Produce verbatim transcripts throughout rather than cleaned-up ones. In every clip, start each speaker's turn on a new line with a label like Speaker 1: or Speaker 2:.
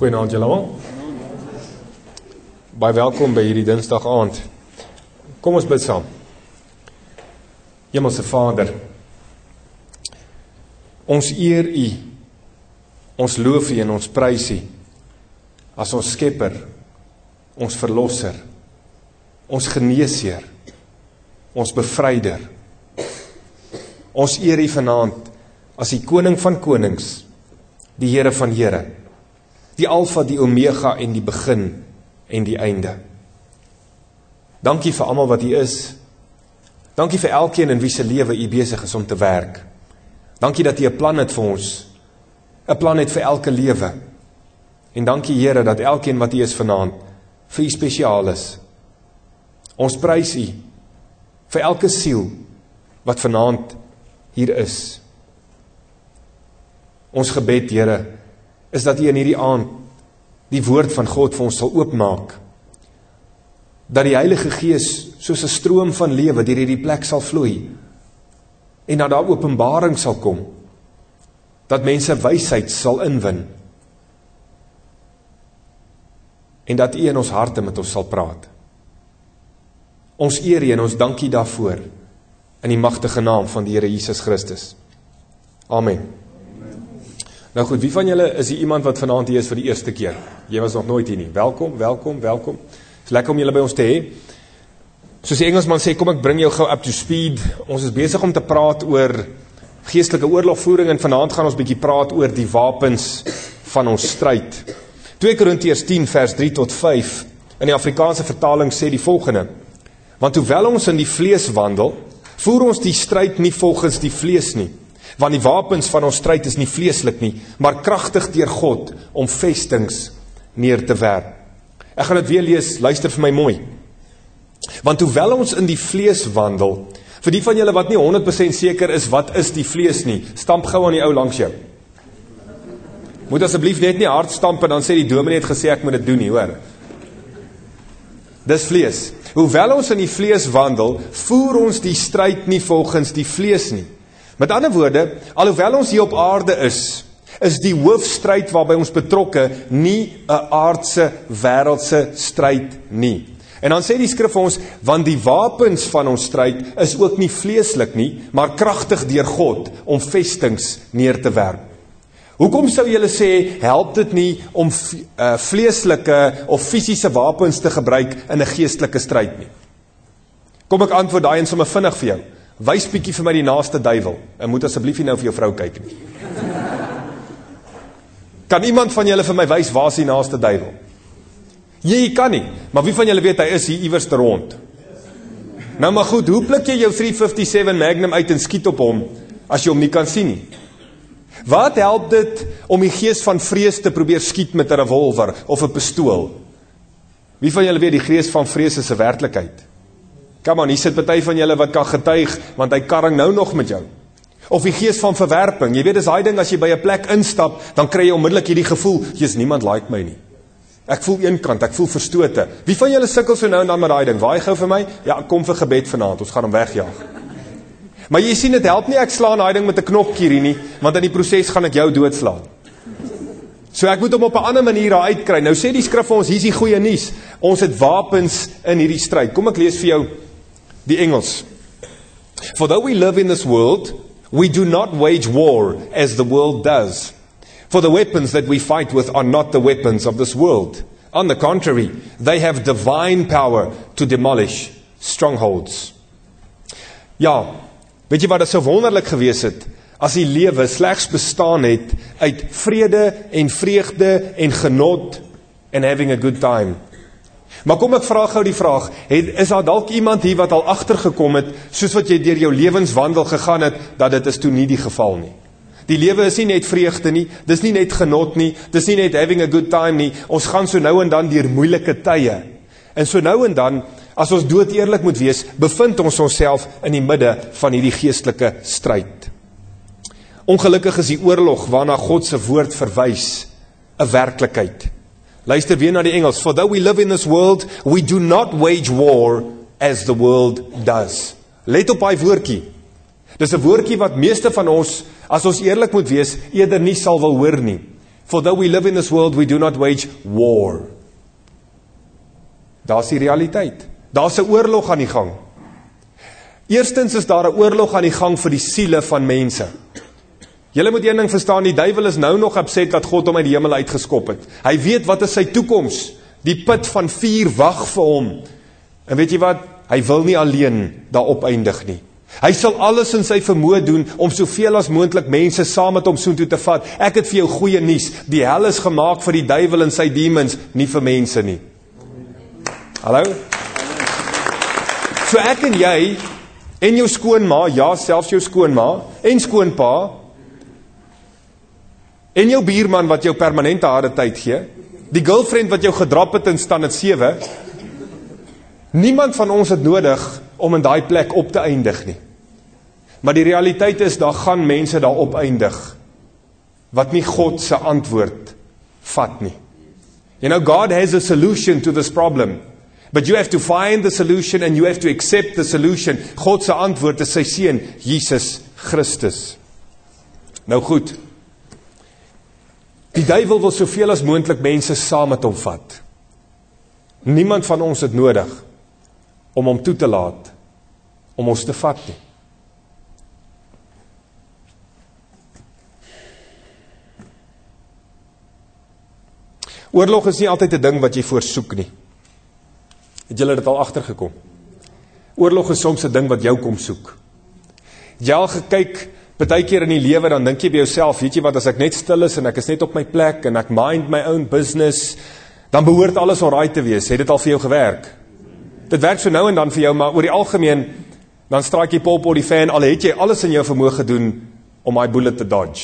Speaker 1: Goeienaand julle almal. Baie welkom by hierdie Dinsdag aand. Kom ons bid saam. Hemelse Vader, ons eer U, ons loof U en ons prys U, as ons skepper, ons verlosser, ons geneesheer, ons bevryder. Ons eer U vanaand as die koning van konings, die Here van Here, die Alfa, die Omega en die begin en die einde. Dankie vir almal wat U is. Dankie vir elkeen in wie se lewe U besig is om te werk. Dankie dat U 'n plan het vir ons, 'n plan het vir elke lewe. En dankie Here dat elkeen wat U is vanaand vir U spesiaal is. Ons prys U vir elke siel wat vanaand hier is. Ons gebed, Here, is dat U in hierdie aand die woord van God vir ons sal oopmaak. Dat die Heilige Gees soos 'n stroom van lewe deur hierdie plek sal vloei. En dat daar openbaring sal kom. Dat mense wysheid sal inwin. En dat U in ons harte met ons sal praat. Ons eer U en ons dank U daarvoor. In die magtige naam van die Here Jesus Christus. Amen. Nou goed, wie van julle is hier iemand wat vanaand hier is vir die eerste keer? Jy was nog nooit hier nie. Welkom, welkom, welkom. Het is lekker om julle by ons te hê. Soos die Engelsman sê, kom ek bring jou gou up to speed. Ons is besig om te praat oor geestelike oorlogvoering en vanaand gaan ons bietjie praat oor die wapens van ons stryd. twee Korintiërs tien vers drie tot vyf in die Afrikaanse vertaling sê die volgende: Want hoewel ons in die vlees wandel, voer ons die stryd nie volgens die vlees nie. Want die wapens van ons stryd is nie vleeslik nie, maar kragtig deur God om vestings neer te werp. Ek gaan dit weer lees, luister vir my mooi. Want hoewel ons in die vlees wandel, vir die van julle wat nie honderd persent seker is wat is die vlees nie, stamp gou aan die ou langs jou. Moet asseblief net nie hard stamp en dan sê die dominee het gesê ek moet dit doen nie, hoor. Dis vlees. Hoewel ons in die vlees wandel, voer ons die stryd nie volgens die vlees nie. Met ander woorde, alhoewel ons hier op aarde is, is die hoofstryd waarby ons betrokke nie 'n aardse, wêreldse stryd nie. En dan sê die skrif vir ons, want die wapens van ons stryd is ook nie vleeslik nie, maar kragtig deur God om vestings neer te werp. Hoekom sou julle sê, help dit nie om uh, vleeslike of fisiese wapens te gebruik in 'n geestelike stryd nie? Kom ek antwoord daai en sommer vinnig vir jou. Wys bietjie vir my die naaste duiwel. En moet asseblief nie nou vir jou vrou kyk nie. Kan iemand van julle vir my wys waar is die naaste duiwel? Jy kan nie, maar wie van julle weet hy is hier iewers te rond? Nou maar goed, hoe pluk jy jou drie vyfty-seven Magnum uit en skiet op hom as jy hom nie kan sien nie? Wat help dit om die gees van vrees te probeer skiet met 'n revolver of 'n pistool? Wie van julle weet die gees van vrees is 'n werklikheid? Kom aan, hier sit party van julle wat kan getuig, want hy karring nou nog met jou. Of die gees van verwerping, jy weet, dis daai ding, as jy by 'n plek instap, dan kry jy onmiddellik hierdie gevoel, jy's niemand like my nie. Ek voel eenkant, ek voel verstote. Wie van julle sukkel so nou en dan met daai ding? Waai gou vir my? Ja, kom vir gebed vanaand, ons gaan hom wegjaag. Maar jy sien, dit help nie, ek slaan daai ding met 'n knopkie nie, want in die proses gaan ek jou doodslaan. So ek moet hom op 'n ander manier daar uitkry. Nou sê die skrif vir ons, hier is die goeie nuus. Ons het wapens in hierdie stryd. Kom ek lees vir jou die Engels. For though we live in this world, we do not wage war as the world does. For the weapons that we fight with are not the weapons of this world. On the contrary, they have divine power to demolish strongholds. Ja, weet jy wat, dit sou wonderlik gewees het, as die lewe slegs bestaan het uit vrede en vreugde en genot en having a good time. Maar kom ek vraag gou die vraag, het, is daar dalk iemand hier wat al agtergekom het, soos wat jy deur jou lewenswandel gegaan het, dat dit is toe nie die geval nie. Die lewe is nie net vreugde nie, dis nie net genot nie, dis nie net having a good time nie, ons gaan so nou en dan deur moeilike tye. En so nou en dan, as ons dood eerlik moet wees, bevind ons onsself in die midde van hierdie geestelike stryd. Ongelukkig is die oorlog waarna God se woord verwys 'n werklikheid. Luister weer na die Engels. For though we live in this world, we do not wage war as the world does. Let op daai woordjie. Dis 'n woordjie wat meeste van ons, as ons eerlik moet wees, eerder nie sal wil hoor nie. For though we live in this world, we do not wage war. Daar is die realiteit. Daar is 'n oorlog aan die gang. Eerstens is daar 'n oorlog aan die gang vir die siele van mense. Julle moet een ding verstaan, die duiwel is nou nog upset dat God hom uit die hemel uitgeskop het. Hy weet wat is sy toekoms. Die put van vuur wag vir hom. En weet jy wat? Hy wil nie alleen daarop eindig nie. Hy sal alles in sy vermoë doen om soveel as moontlik mense saam met hom soontoe te vat. Ek het vir jou goeie nuus. Die hel is gemaak vir die duiwel en sy demons, nie vir mense nie. Hallo? So ek en jy, en jou skoonma, ja, selfs jou skoonma, en skoonpa, en jou buurman wat jou permanente harde tyd gee, die girlfriend wat jou gedrap het in standaard sewe, niemand van ons het nodig om in daai plek op te eindig nie. Maar die realiteit is, daar gaan mense daarop eindig, wat nie God se antwoord vat nie. You know, God has a solution to this problem, but you have to find the solution and you have to accept the solution. God se antwoord is sy seun, Jesus Christus. Nou goed, die duiwel wil soveel as moontlik mense saam met hom vat. Niemand van ons het nodig om hom toe te laat, om ons te vat nie. Oorlog is nie altyd 'n ding wat jy voorsoek nie. Het julle dit al agtergekom? Oorlog is soms 'n ding wat jou kom soek. Jy al gekyk, baie keer in die lewe, dan dink jy by jouself, weet jy wat, as ek net stil is en ek is net op my plek en ek mind my own business, dan behoort alles alright te wees. Het dit al vir jou gewerk? Dit werk so nou en dan vir jou, maar oor die algemeen, dan straak jy pop op die fan, al het jy alles in jou vermoë gedoen om my bullet te dodge.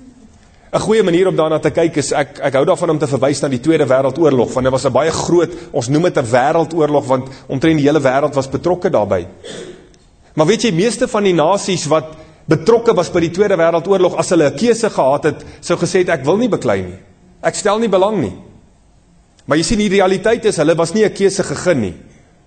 Speaker 1: 'n Goeie manier om daarna te kyk is, ek, ek hou daarvan om te verwys na die Tweede Wêreldoorlog, want dit was 'n baie groot, ons noem dit 'n wêreldoorlog, want omtrent die hele wêreld was betrokke daarbey. Maar weet jy, meeste van die nasies wat betrokke was by die Tweede Wêreldoorlog, as hulle 'n keuse gehad het, sou gesê het, ek wil nie beklei nie. Ek stel nie belang nie. Maar jy sien, die realiteit is, hulle was nie 'n keuse gegee nie.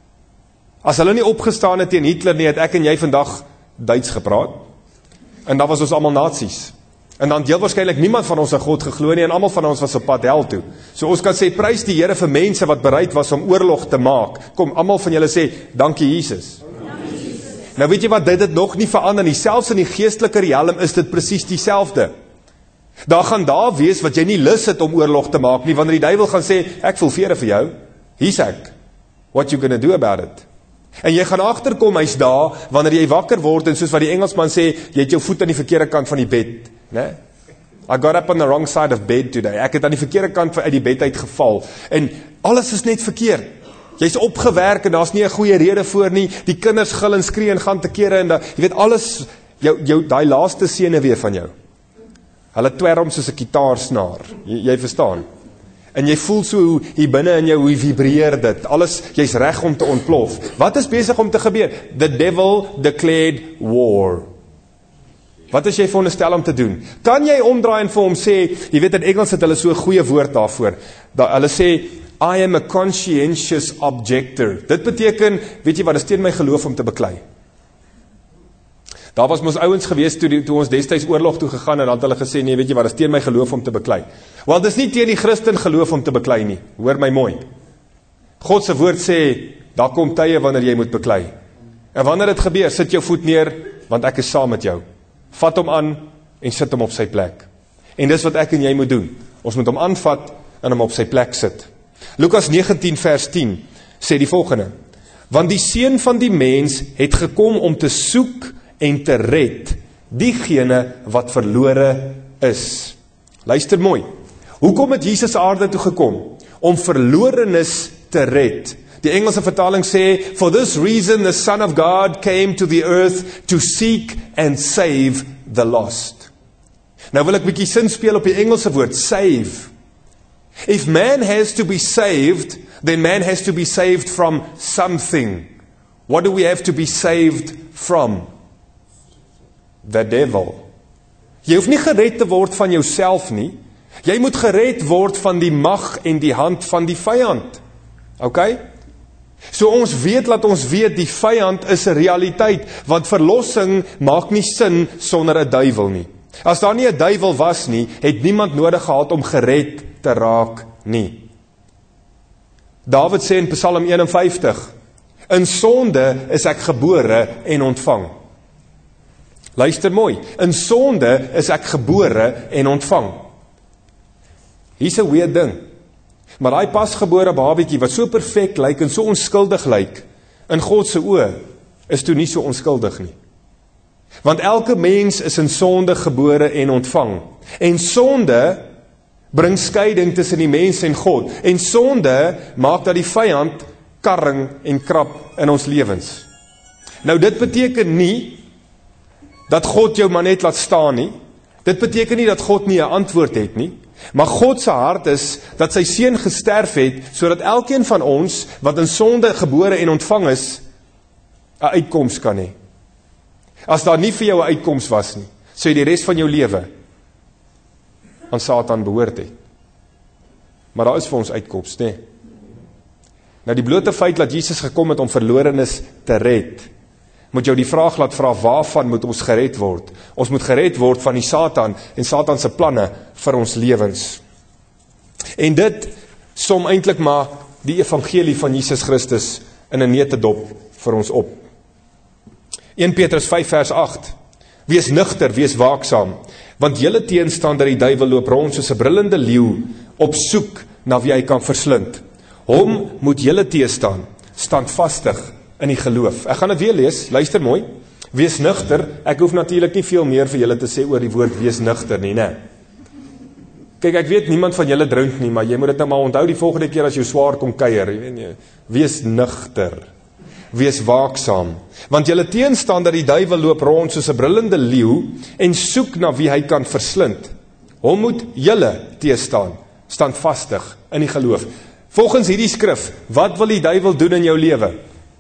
Speaker 1: As hulle nie opgestaan het teen Hitler nie, het ek en jy vandag Duits gepraat. En dan was ons almal nasies. En dan heel waarskynlik niemand van ons aan God geglo nie, en almal van ons was op pad hel toe. So ons kan sê, prys die Here vir mense wat bereid was om oorlog te maak. Kom, almal van julle sê, dankie Jesus. Dankie Jesus. Nou weet jy wat, dit het nog nie verander nie. Selfs in die geestelike realm is dit presies dieselfde. Daar gaan daar wees wat jy nie lus het om oorlog te maak nie, wanneer die duiwel gaan sê, ek voel vrede vir jou. Hier's ek. What you gonna do about it? En jy gaan agterkom, hy's daar, wanneer jy wakker word, en soos wat die Engelsman sê, jy het jou voet aan die verkeerde kant van die bed. Nee? I got up on the wrong side of bed today. Ek het aan die verkeerde kant uit die bed uitgeval. En alles is net verkeerd. Jy's opgewerk en daar's nie 'n goeie rede voor nie. Die kinders gil en skree en gaan te kere en da, jy weet alles, jou, jou, daai laaste sene weer van jou. Hulle twerm soos 'n kitaarsnaar. Jy, jy verstaan. En jy voel so hoe hier binne in jou, hoe vibreer dit. Alles, jy's reg om te ontplof. Wat is besig om te gebeur? The devil declared war. Wat is jy veronderstel om te doen? Kan jy omdraai en vir hom sê, jy weet in Engels het hulle so 'n goeie woord daarvoor. Da, hulle sê, I am a conscientious objector. Dit beteken, weet jy wat, is teen my geloof om te beklei. Daar was ons ouens gewees toe, die, toe ons destyds oorlog toe gegaan en dan het hulle gesê, nee, weet jy wat, is teen my geloof om te beklei. Wel, dis nie teen die Christen geloof om te beklei nie. Hoor my mooi. God se woord sê, daar kom tye wanneer jy moet beklei. En wanneer dit gebeur, sit jou voet neer, want ek is saam met jou. Vat hom aan en sit hom op sy plek. En dis wat ek en jy moet doen. Ons moet hom aanvat en hom op sy plek sit. Lukas negentien vers tien sê die volgende: want die seun van die mens het gekom om te soek en te red diegene wat verlore is. Luister mooi. Hoekom het Jesus aarde toe gekom? Om verlorenes te red. Die Engelse vertaling sê, for this reason the Son of God came to the earth to seek and save the lost. Nou wil ek bietjie sin speel op die Engelse woord, save. If man has to be saved, then man has to be saved from something. What do we have to be saved from? The devil. Jy hoef nie gered te word van jouself nie. Jy moet gered word van die mag en die hand van die vyand. Okay? So ons weet, laat ons weet, die vyand is 'n realiteit, want verlossing maak nie sin sonder 'n duiwel nie. As daar nie 'n duiwel was nie, het niemand nodig gehad om gered te raak nie. David sê in Psalm een en vyftig, in sonde is ek gebore en ontvang. Luister mooi, in sonde is ek gebore en ontvang. Hier's 'n weird ding, maar daai pasgebore babietjie wat so perfek lyk en so onskuldig lyk, in God se oë, is toe nie so onskuldig nie. Want elke mens is in sonde gebore en ontvang. En sonde bring skeiding tussen die mens en God. En sonde maak dat die vyand karring en krap in ons lewens. Nou dit beteken nie dat God jou maar net laat staan nie. Dit beteken nie dat God nie 'n antwoord het nie. Maar God se hart is dat sy seun gesterf het, sodat elkeen van ons wat in sonde gebore en ontvang is, 'n uitkoms kan hê. As daar nie vir jou 'n uitkoms was nie, sou jy die res van jou lewe aan Satan behoort het. Maar daar is vir ons uitkoms, nee. Nou die blote feit dat Jesus gekom het om verlorenes te red, moet jou die vraag laat vra, waarvan moet ons gered word? Ons moet gered word van die Satan en Satan se planne vir ons lewens. En dit som eintlik maar die evangelie van Jesus Christus in 'n neutedop vir ons op. Eerste Petrus vyf vers agt, wees nugter, wees waaksaam, want julle teenstander die duiwel loop rond soos 'n brullende leeu, op soek na wie hy kan verslind. Hom moet julle teestaan, standvastig in die geloof. Ek gaan dit weer lees, luister mooi, wees nugter, ek hoef natuurlik nie veel meer vir julle te sê oor die woord wees nugter nie, né? Kyk, ek weet niemand van julle drink nie, maar jy moet dit nou maar onthou die volgende keer as jou swaar kom kuier, jy weet nie, wees nugter. Wees waaksaam, want julle teenstander die duiwel loop rond soos 'n brullende leeu en soek na wie hy kan verslind. Hom moet julle teestaan, standvastig in die geloof. Volgens hierdie skrif, wat wil die duiwel doen in jou lewe?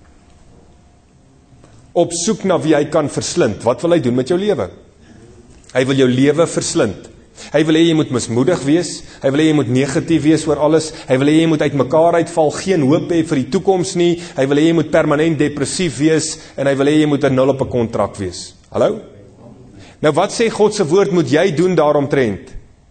Speaker 1: Op soek na wie hy kan verslind. Wat wil hy doen met jou lewe? Hy wil jou lewe verslind. Hy wil hê jy moet mismoedig wees, hy wil hê jy moet negatief wees oor alles, hy wil hê jy moet uit mekaar uitval, geen hoop hê vir die toekoms nie, hy wil hê jy moet permanent depressief wees, en hy wil hê jy moet 'n nul op 'n kontrak wees. Hallo? Nou wat sê God se woord moet jy doen daaromtrent?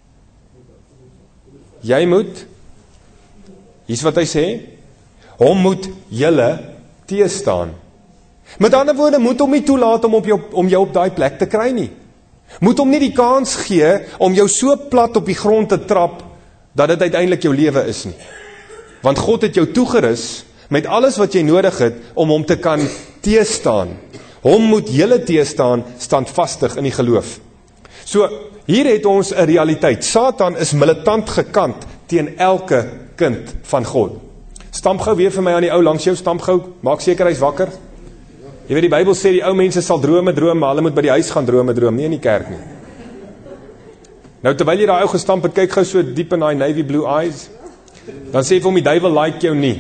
Speaker 1: Jy moet, hier's wat hy sê, hom moet julle teestaan. Met ander woorde, moet hom nie toelaat om, op jou, om jou op daai plek te kry nie. Moet hom nie die kans gee om jou so plat op die grond te trap, dat dit uiteindelik jou lewe is nie. Want God het jou toegerus met alles wat jy nodig het, om hom te kan teestaan. Hom moet julle teestaan, standvastig in die geloof. So, hier het ons 'n realiteit. Satan is militant gekant teen elke kind van God. Stamp gou weer vir my aan die ou langs jou, stamp gou, maak seker hy's wakker. Jy weet die Bybel sê die ou mense sal drome droom, maar hulle moet by die huis gaan drome droom, nie in die kerk nie. Nou terwyl jy daai ou gestamp het, kyk gou so diep in daai navy blue eyes, dan sê vir hom die duiwel like jou nie.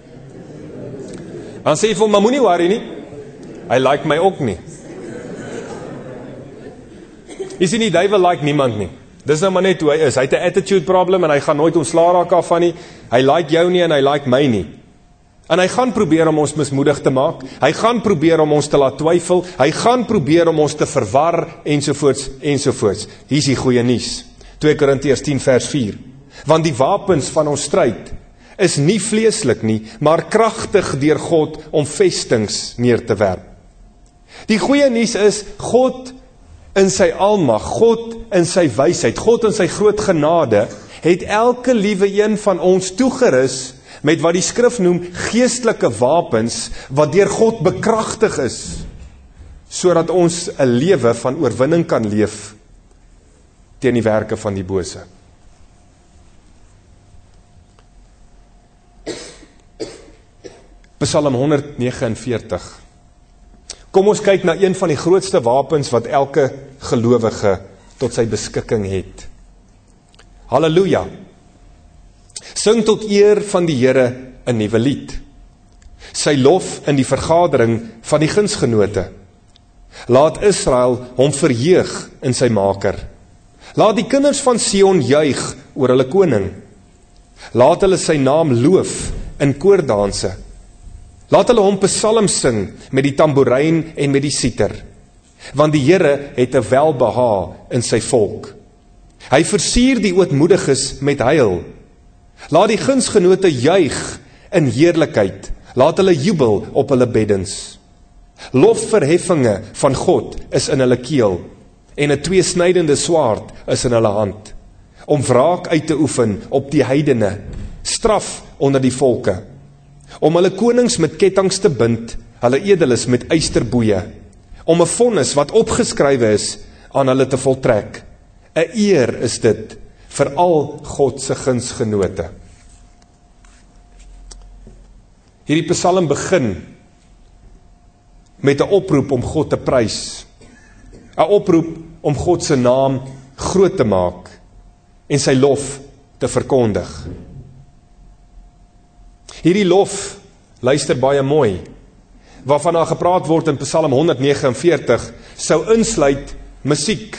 Speaker 1: Dan sê vir hom, maar moenie worry nie, hy like my ook nie. Jy sien die duiwel like niemand nie. Dis nou maar net hoe hy is. Hy het 'n attitude problem en hy gaan nooit ontslaa raak af van nie. Hy like jou nie en hy like my nie. En hy gaan probeer om ons mismoedig te maak, hy gaan probeer om ons te laat twyfel, hy gaan probeer om ons te verwar, ensovoorts, ensovoorts. Hier is die goeie nuus, twee Korintiërs tien vers vier. Want die wapens van ons stryd is nie vleeslik nie, maar kragtig deur God om vestings neer te werp. Die goeie nuus is, God in sy almag, God in sy wysheid, God in sy groot genade, het elke liewe een van ons toegerus met wat die skrif noem geestelike wapens, wat deur God bekragtig is, sodat ons 'n lewe van oorwinning kan leef teen die werke van die bose. Psalm honderd vyf negenveertig. Kom ons kyk na een van die grootste wapens wat elke gelowige tot sy beskikking het. Halleluja! Sing tot eer van die Here 'n nuwe lied. Sy lof in die vergadering van die gunsgenote. Laat Israel hom verheug in sy maker. Laat die kinders van Sion juig oor hulle koning. Laat hulle sy naam loof in koordanse. Laat hulle hom psalms sing met die tamboerijn en met die siter. want die Here het 'n welbehae in sy volk. Hy versier die ootmoediges met heil. Laat die gunsgenote juig in heerlikheid, laat hulle jubel op hulle beddens. Lofverheffinge van God is in hulle keel, en 'n tweesnydende swaard is in hulle hand, om wraak uit te oefen op die heidene, straf onder die volke, om hulle konings met kettinge te bind, hulle edeles met eysterboeie, om 'n vonnis wat opgeskrywe is aan hulle te voltrek. 'n Eer is dit vir al God se gunsgenote. Hierdie psalm begin met 'n oproep om God te prys. 'n Oproep om God se naam groot te maak en sy lof te verkondig. Hierdie lof, luister baie mooi, waarvan daar gepraat word in Psalm honderd vyf en negentig, sou insluit musiek.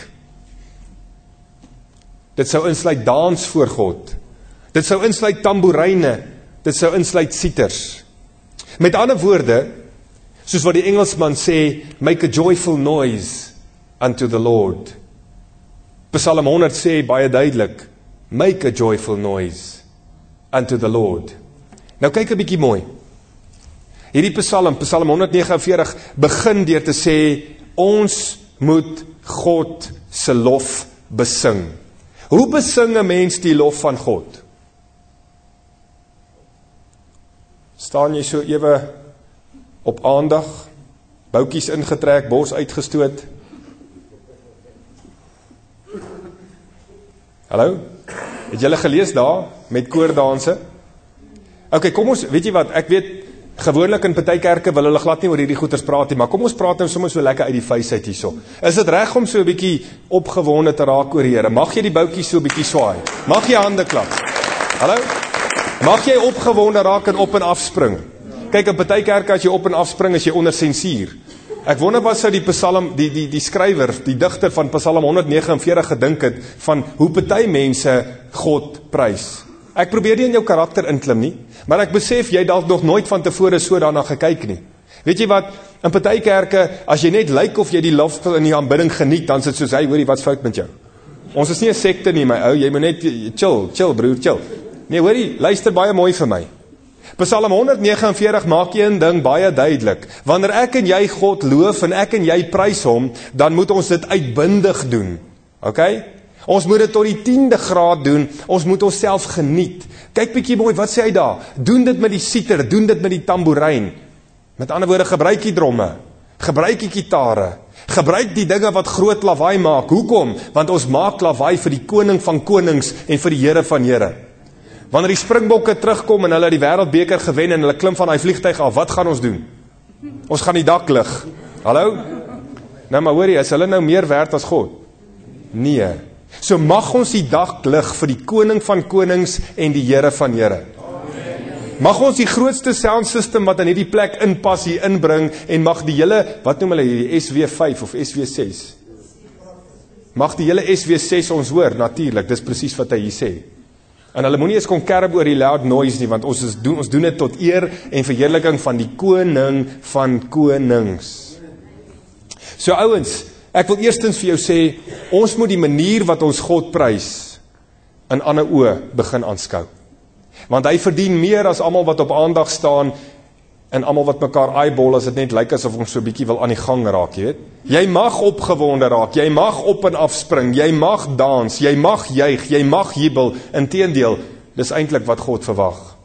Speaker 1: Dit sou insluit dans voor God. Dit sou insluit tamboeryne. Dit sou insluit sieters. Met ander woorde, soos wat die Engelsman sê, make a joyful noise unto the Lord. Psalm honderd sê baie duidelik, make a joyful noise unto the Lord. Nou kyk 'n bietjie mooi. Hierdie Psalm, Psalm honderd vyf en negentig, begin deur te sê, ons moet God se lof besing. Hoe besing 'n mens die lof van God? Staan jy so ewe op aandag, boutjies ingetrek, bors uitgestoot? Hallo? Het julle gelees daar met koordanse? Ok, kom ons, weet jy wat, ek weet, gewoonlik in party kerke wil hulle glad nie oor hierdie goeters praat nie, maar kom ons praat nou sommer so lekker uit die vuis uit hierso. Is dit reg om so 'n bietjie opgewonde te raak oor die Here? Mag jy die boutjies so 'n bietjie swaai? Mag jy hande klap? Hallo? Mag jy opgewonde raak en op en af spring? Kyk, in party kerke as jy op en af spring, is jy onder sensuur. Ek wonder wat sou die Psalm, die die die skrywer, die digter van Psalm honderd vyf en negentig gedink het van hoe party mense God prys. Ek probeer nie in jou karakter inklim nie, maar ek besef jy dalk nog nooit van tevore so daarna gekyk nie. Weet jy wat, in party kerke, as jy net lyk of jy die lof in die aanbidding geniet, dan is dit soos, hy, hoorie, wat's fout met jou? Ons is nie 'n sekte nie, my ou, jy moet net chill, chill broer, chill. Nee, hoorie, luister baie mooi vir my. Psalm honderd vyf en negentig maak een ding baie duidelik. Wanneer ek en jy God loof en ek en jy prys hom, dan moet ons dit uitbundig doen. Ok? Ons moet dit tot die tiende graad doen, ons moet onsself geniet. Kyk bietjie mooi, wat sê hy daar? Doen dit met die siter, doen dit met die tamboerijn. Met ander woorde, gebruik die dromme, gebruik die gitare, gebruik die dinge wat groot lawaai maak. Hoekom? Want ons maak lawaai vir die koning van konings en vir die Here van Here. Wanneer die Springbokke terugkom en hulle die wêreldbeker gewen en hulle klim van die vliegtuig af, wat gaan ons doen? Ons gaan die dak lig. Hallo? Nou maar hoorie, is hulle nou meer werd as God? Nee. So mag ons die dak lig vir die koning van konings en die Here van Here. Mag ons die grootste sound system wat in hierdie plek inpas hier inbring en mag die hele, wat noem hulle hierdie, S W vyf of S W ses? Mag die hele S W ses ons hoor, natuurlik, dis presies wat hy hier sê. En hulle moenie eens kon kerb oor die loud noise nie, want ons, is doen, ons doen dit tot eer en verheerliking van die koning van konings. So ouens, ek wil eerstens vir jou sê, ons moet die manier wat ons God prys, in ander oë begin aanskou. Want hy verdien meer as almal wat op aandag staan, en almal wat mekaar eyeball, as dit net lyk asof ons so 'n bietjie wil aan die gang raak, jy weet. Jy mag opgewonde raak, jy mag op en af spring, jy mag dans, jy mag juig, jy mag jubel. Inteendeel, dis eintlik wat God verwag.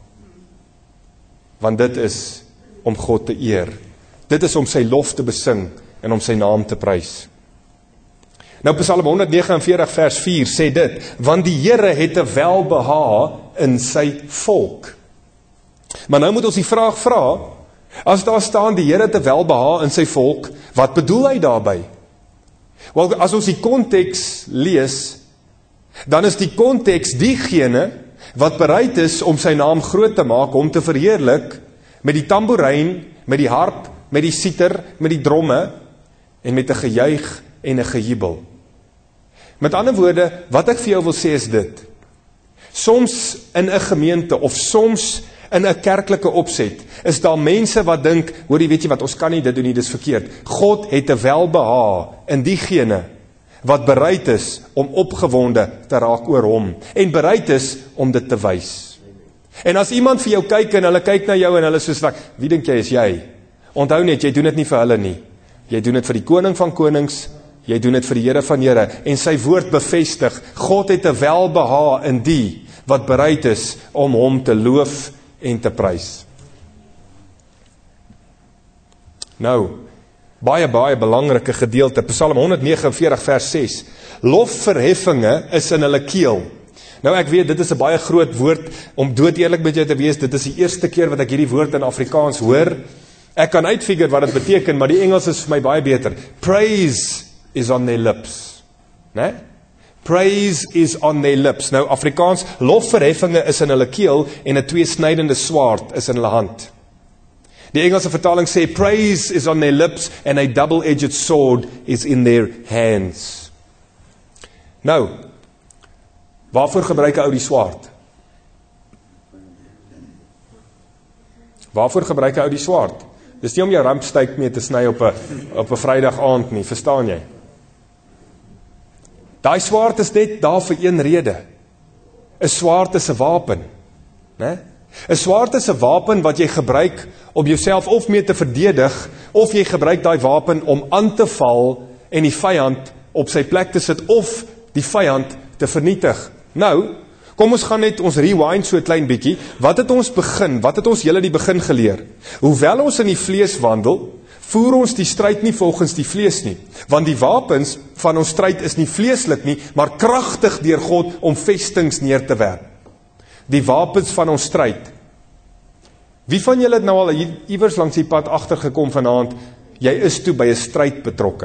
Speaker 1: Want dit is om God te eer. Dit is om sy lof te besing en om sy naam te prys. Nou Psalm honderd vyf en negentig vers vier sê dit, want die Here het 'n welbehae in sy volk. Maar nou moet ons die vraag vra, as daar staan die Here het 'n welbehae in sy volk, wat bedoel hy daarby? Wel, as ons die konteks lees, dan is die konteks diegene wat bereid is om sy naam groot te maak, om te verheerlik met die tamboerijn, met die harp, met die siter, met die dromme en met 'n gejuig en 'n gejubel. Met ander woorde, wat ek vir jou wil sê is dit. Soms in 'n gemeente of soms in 'n kerklike opset, is daar mense wat dink, hoorie, weet jy wat, ons kan nie dit doen nie, dis verkeerd. God het 'n welbehae in diegene wat bereid is om opgewonde te raak oor hom, en bereid is om dit te wys. En as iemand vir jou kyk, en hulle kyk na jou, en hulle soos, wie dink jy is jy? Onthou net, jy doen dit nie vir hulle nie. Jy doen dit vir die koning van konings, jy doen dit vir die Here van Here, en sy woord bevestig, God het 'n welbehae in die, wat bereid is om hom te loof en te prys. Nou, baie, baie belangrike gedeelte, Psalm honderdnegenenveertig vers ses, lofverheffinge is in hulle keel. Nou ek weet, dit is 'n baie groot woord, om dood eerlik met jou te wees, dit is die eerste keer wat ek hierdie woord in Afrikaans hoor. Ek kan uitfigure wat dit beteken, maar die Engels is vir my baie beter. Praise is on their lips. Né? Praise is on their lips. Nou Afrikaans, lofverheffinge is in hulle keel, en 'n tweesnydende swaard is in hulle hand. Die Engelse vertaling sê, praise is on their lips, and a double-edged sword is in their hands. Nou, waarvoor gebruik 'n ou die swaard? Waarvoor gebruik 'n ou die swaard? Dis nie om jou rampsteak mee te sny op 'n op 'n Vrydag aand nie, verstaan jy? Daai swaard is net daar vir een rede. 'n Swaard is 'n wapen, né? 'n Swaard is 'n wapen wat jy gebruik om jouself of mee te verdedig, of jy gebruik daai wapen om aan te val en die vyand op sy plek te sit, of die vyand te vernietig. Nou, kom ons gaan net, ons rewind so 'n klein bietjie. Wat het ons begin? Wat het ons julle die begin geleer? Hoewel ons in die vlees wandel, voer ons die stryd nie volgens die vlees nie. Want die wapens van ons stryd is nie vleeslik nie, maar kragtig deur God om vestings neer te werp. Die wapens van ons stryd. Wie van julle het nou al iewers langs die pad agtergekom vanaand, jy is toe by 'n stryd betrokke?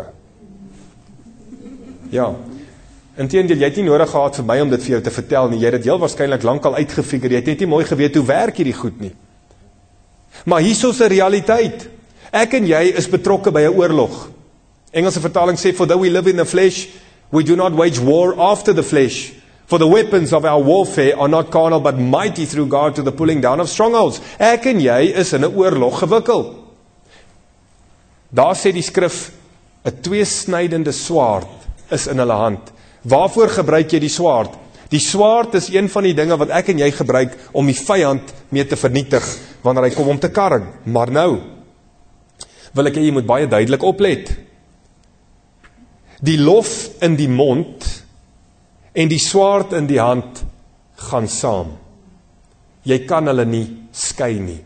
Speaker 1: Ja. Inteendeel, jy het nie nodig gehad vir my om dit vir jou te vertel nie, jy het dit heel waarskynlik lankal uitgefigure, jy het net nie mooi geweet hoe werk hierdie goed nie. Maar hier is 'n realiteit. Ek en jy is betrokke by 'n oorlog. Engelse vertaling sê, for though we live in the flesh, we do not wage war after the flesh. For the weapons of our warfare are not carnal, but mighty through God to the pulling down of strongholds. Ek en jy is in 'n oorlog gewikkel. Daar sê die skrif, 'n tweesnydende swaard is in hulle hand. Waarvoor gebruik jy die swaard? Die swaard is een van die dinge wat ek en jy gebruik om die vyand mee te vernietig, wanneer hy kom om te karring. Maar nou, wil ek jy moet baie duidelik oplet. Die lof in die mond en die swaard in die hand gaan saam. Jy kan hulle nie skei nie.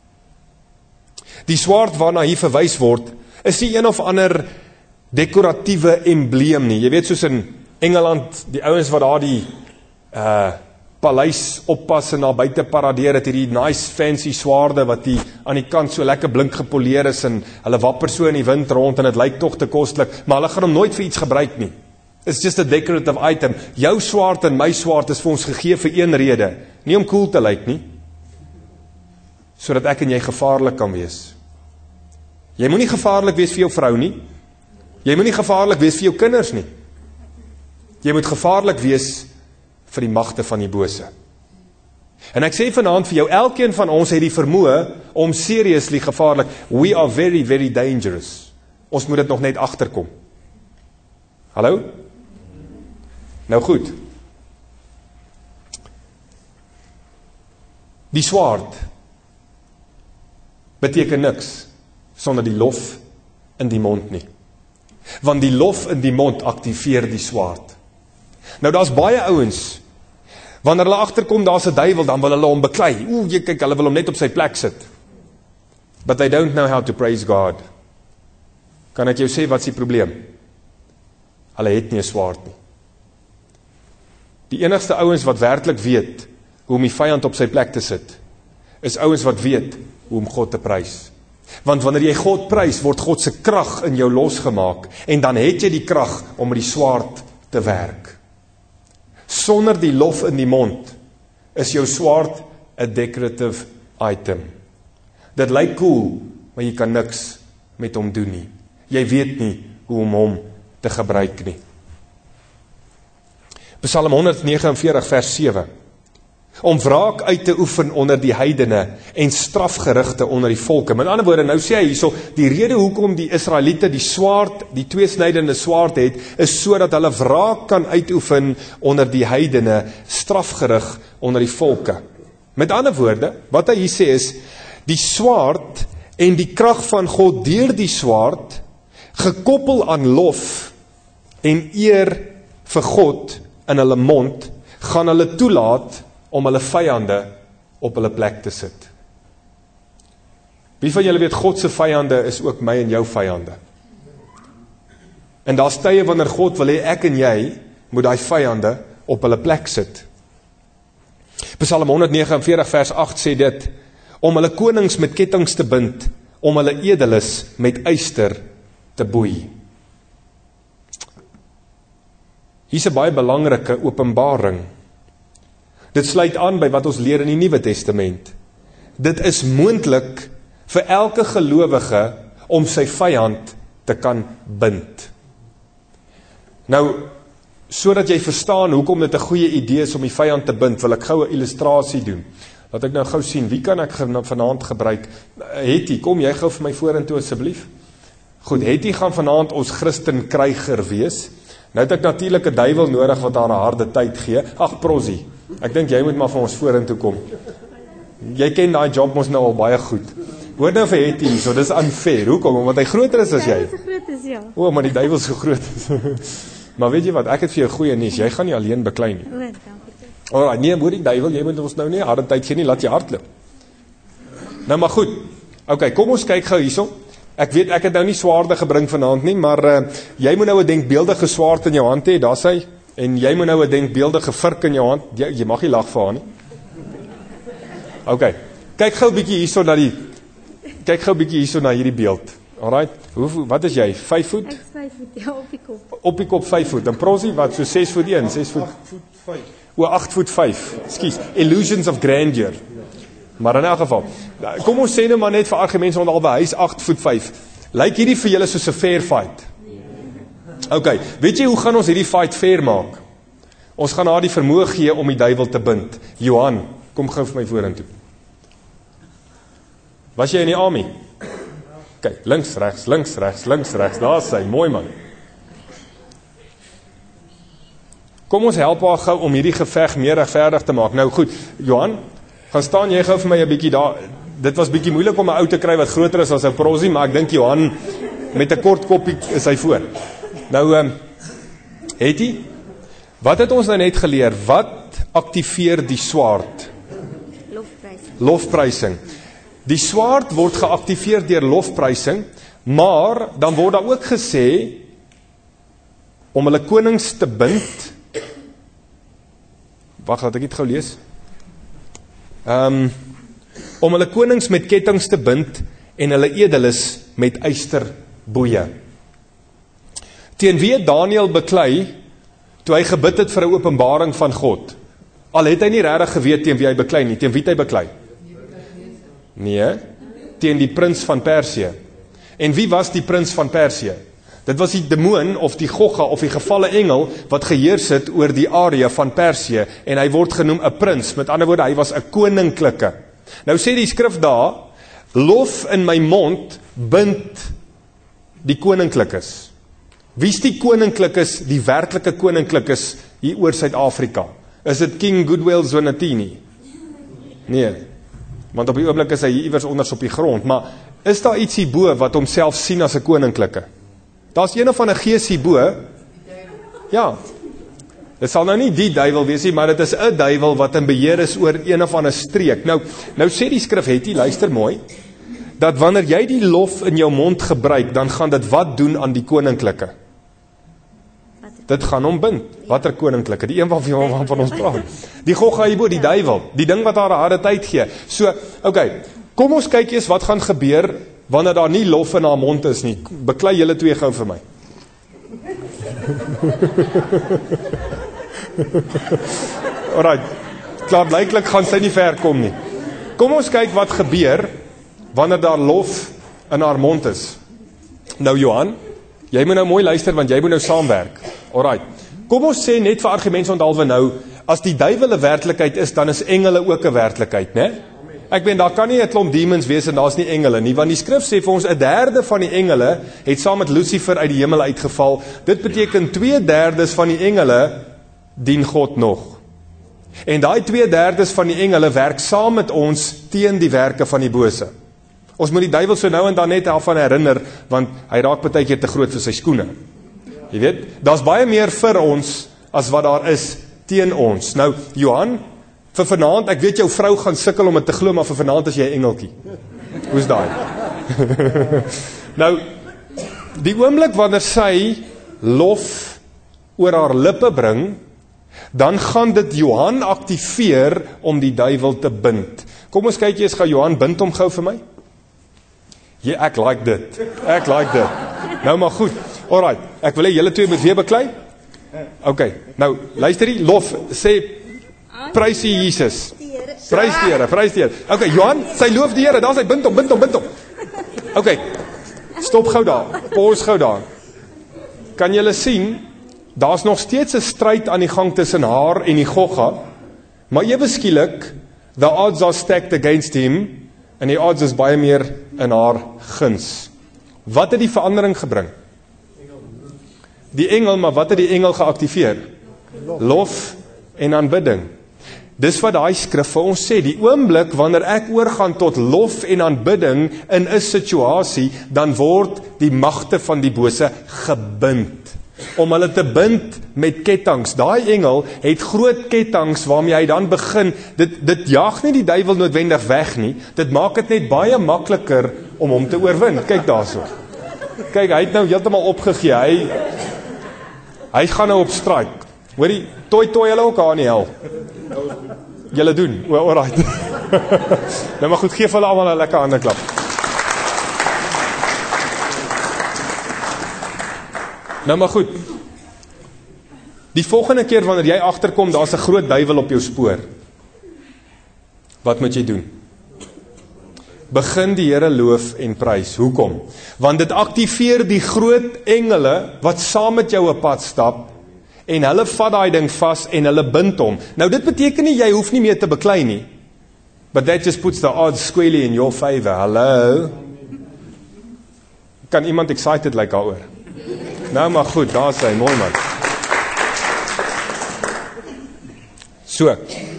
Speaker 1: Die swaard waarna hier verwys word, is nie een of ander dekoratiewe embleem nie. Jy weet, soos in Engeland, die ouens wat daar die uh, paleis oppas en daar buite paradeer, het hierdie nice fancy swaarde wat die aan die kant so lekker blink gepoleer is en hulle wapper so in die wind rond en het lyk tog te kostelik, maar hulle gaan hom nooit vir iets gebruik nie. It's just a decorative item. Jou swaard en my swaard is vir ons gegee vir een rede, nie om cool te lyk nie, sodat ek en jy gevaarlik kan wees. Jy moet nie gevaarlik wees vir jou vrou nie, jy moet nie gevaarlik wees vir jou kinders nie. Jy moet gevaarlik wees vir die magte van die bose. En ek sê vanaand vir jou, elkeen van ons het die vermoë om seriously gevaarlik. We are very, very dangerous. Ons moet dit nog net agterkom. Hallo? Nou goed. Die swaard beteken niks sonder die lof in die mond nie. Want die lof in die mond aktiveer die swaard. Nou daar's baie ouens, wanneer hulle agterkom daar's 'n duiwel, dan wil hulle hom beklei. Ooh, jy kyk, hulle wil hom net op sy plek sit. But they don't know how to praise God. Kan ek jou sê wat is die probleem? Hulle het nie 'n swaard nie. Die enigste ouens wat werklik weet hoe om die vyand op sy plek te sit, is ouens wat weet hoe om God te prys. Want wanneer jy God prys, word God se krag in jou losgemaak, en dan het jy die krag om met die swaard te werk. Sonder die lof in die mond, is jou swaard 'n decorative item. Dit lyk cool, maar jy kan niks met hom doen nie. Jy weet nie hoe om hom te gebruik nie. Psalm honderdnegenenveertig vers sewe. om wraak uit te oefen onder die heidene en strafgerigte onder die volke. Met ander woorde, nou sê hy hierso, die rede hoekom die Israeliete die swaard, die tweesnydende swaard het, is sodat hulle wraak kan uitoefen onder die heidene, strafgerig onder die volke. Met ander woorde, wat hy hier sê is, die swaard en die krag van God deur die swaard, gekoppel aan lof en eer vir God in hulle mond, gaan hulle toelaat om hulle vyande op hulle plek te sit. Wie van julle weet, God se vyande is ook my en jou vyande. En daar's tye wanneer God wil hê ek en jy moet daai vyande op hulle plek sit. Psalm honderd vyf en negentig vers agt sê dit, om hulle konings met kettinge te bind, om hulle edeles met yster te boei. Hier is 'n baie belangrike openbaring. Dit sluit aan by wat ons leer in die Nuwe Testament. Dit is moontlik vir elke gelowige om sy vyand te kan bind. Nou, sodat jy verstaan hoekom dit 'n goeie idee is om die vyand te bind, wil ek gou 'n illustrasie doen. Laat ek nou gou sien, wie kan ek vanaand gebruik? Hetty, kom jy gou vir my vorentoe asseblief? Goed, Hetty gaan vanaand ons Christen kryger wees. Nou het ek natuurlik 'n duiwel nodig wat haar 'n harde tyd gee. Ag, Prosie, ek dink jy moet maar van ons vorentoe kom. Jy ken daai job mos nou al baie goed. Hoor nou vir Hetty, so dis unfair. Hoekom? Omdat hy groter is as jy.
Speaker 2: Hy is groot is, ja.
Speaker 1: O, maar die duiwel is so groot. Maar weet jy wat, ek het vir jou goeie nuus. Jy gaan nie alleen beklei nie.
Speaker 2: O, dankie.
Speaker 1: Alraai, nee, hoor die duiwel, jy moet ons nou nie harde tyd gee nie, laat jy hardloop. Nou maar goed. OK, kom ons kyk gou hierso. Ek weet ek het nou nie swaarde gebring vanaand nie, maar uh, jy moet nou 'n denkbeeldige swaard in jou hand hê, daar's hy. En jy moet nou 'n denkbeeldige vurk in jou hand. Jy, jy mag nie lag vir haar nie. OK. Kyk gou 'n bietjie hierso na die kyk gou 'n bietjie hierso na hierdie beeld. Alraai. Hoe wat is jy? vyf voet?
Speaker 2: Ek is vyf voet, ja, op die kop.
Speaker 1: Op die kop vyf voet. En Prosie wat so ses voet een, ses voet.
Speaker 3: agt voet vyf.
Speaker 1: O, agt voet vyf. Ekskuus. Illusions of grandeur. Maar in elk geval, kom ons sê nou maar net vir argumente want albe hy is agt voet vyf. Lyk hierdie vir julle soos 'n fair fight? OK, weet jy hoe gaan ons hierdie fight fair maak? Ons gaan haar die vermoë gee om die duiwel te bind. Johan, kom gou vir my vorentoe. Was jy in die army? Kyk, links, regs, links, regs, links, regs, daar is hy, mooi man. Kom ons help haar gou om hierdie geveg meer regverdig te maak. Nou goed, Johan, gaan staan jy gou vir my 'n bietjie daar. Dit was bietjie moeilik om 'n ou te kry wat groter is as 'n Prosie, maar ek dink Johan met 'n kort koppie is hy voor. Nou, ehm um, Hetty, wat het ons nou net geleer? Wat aktiveer die swaard?
Speaker 2: Lofprysing.
Speaker 1: Lofprysing. Die swaard word geaktiveer deur lofprysing, maar dan word daar ook gesê om hulle konings te bind. Wag, laat ek dit gou lees. Ehm um, om hulle konings met kettinge te bind en hulle edeles met ysterboeie. Teen wie het Daniël beklei toe hy gebid het vir 'n openbaring van God? Al het hy nie regtig geweet teen wie hy beklei nie, teen wie het hy beklei? Nee, teen die prins van Persië. En wie was die prins van Persië? Dit was die demoon of die Gogga of die gevalle engel wat geheers het oor die area van Persië en hy word genoem 'n prins. Met ander woorde, hy was 'n koninklike. Nou sê die skrif daar, lof in my mond bind die koninklikes. Wie is die koninklikes, die werklike koninklikes hier oor Suid-Afrika? Is dit King Goodwill Zwelithini? Nee, want op die oomblik is hy hier iewers onders op die grond, maar is daar iets hierbo wat homself sien as 'n koninklike? Daar's een of ander gees hierbo. Ja. Dit sal nou nie die duiwel wees nie, maar dit is 'n duiwel wat in beheer is oor een of ander streek. Nou, nou sê die skrif, Hetty, luister mooi, dat wanneer jy die lof in jou mond gebruik, dan gaan dit wat doen aan die koninklike? Dit gaan hom bind. Watter koninklike? Die een waarvan van, van ons praat. Die Gogga hierbo, die duiwel, die ding wat haar 'n harde tyd gee. So, okay, kom ons kyk eers wat gaan gebeur wanneer daar nie lof in haar mond is nie. Beklei julle twee gou vir my. Alright, klaar, blyklik gaan sy nie ver kom nie. Kom ons kyk wat gebeur wanneer daar lof in haar mond is. Nou Johan, jy moet nou mooi luister want jy moet nou saamwerk. Alright, kom ons sê net vir argumente onthaalwe nou, as die duiwel 'n werklikheid is, dan is engele ook 'n werklikheid, né? Ek meen, daar kan nie 'n klomp demons wees en daar's nie engele nie, want die skrif sê vir ons 'n derde van die engele het saam met Lucifer uit die hemel uitgeval. Dit beteken twee derdes van die engele dien God nog. En daai twee derdes van die engele werk saam met ons teen die werke van die bose. Ons moet die duiwel so nou en dan net daarvan herinner, want hy raak partykeer te groot vir sy skoene. Jy weet, daar's baie meer vir ons as wat daar is teen ons. Nou, Johan, vir vanaand, ek weet jou vrou gaan sukkel om het te glo, maar vir vanaand is jy 'n engeltjie. Hoe's daai? Nou, die oomblik wanneer sy lof oor haar lippe bring, dan gaan dit Johan aktiveer om die duiwel te bind. Kom ons kyk eers, gaan Johan bind hom gou vir my? Ja, yeah, ek like dit. Ek like dit. Nou maar goed. Alright, ek wil hê julle twee moet weer beklei. Ok, nou, luister die lof, sê, prys die Jesus. Prys die Here, prys die Here. Ok, Johan, sy loof die Here, daar sy, bind hom, bind hom, bind hom. Ok, stop gou daar, pause gou daar. Kan julle sien, daar's nog steeds 'n stryd aan die gang tussen haar en die gogga, maar ewe skielik, the odds are stacked against him, en die odds is baie meer in haar guns. Wat het die verandering gebring? Die engel, maar wat het die engel geaktiveer? Lof en aanbidding. Dis wat daai skrif vir ons sê, die oomblik wanneer ek oorgaan tot lof en aanbidding in 'n situasie, dan word die magte van die bose gebind. Om hulle te bind met kettinge. Daai engel het groot kettinge waarmee hy dan begin, dit, dit jaag nie die duiwel noodwendig weg nie, dit maak dit net baie makliker om hom te oorwin. Kyk daarso. Kyk, hy het nou heeltemal opgegee, hy, hy gaan nou op strike. Hoorie, toi toi hulle ook daar in die hel. Julle doen, o, alright. Nou maar goed, geef hulle allemaal 'n lekker hande klap. Nou maar goed, die volgende keer wanneer jy agterkom, daar's 'n groot duiwel op jou spoor. Wat moet jy doen? Begin die Here loof en prys. Hoekom? Want dit aktiveer die groot engele wat saam met jou op pad stap, en hulle vat daai ding vas en hulle bind hom. Nou dit beteken nie, jy hoef nie meer te beklei nie. But that just puts the odds squarely in your favor. Hallo? Kan iemand excited like daaroor? Nou maar goed, daar is hy, mooi man. So.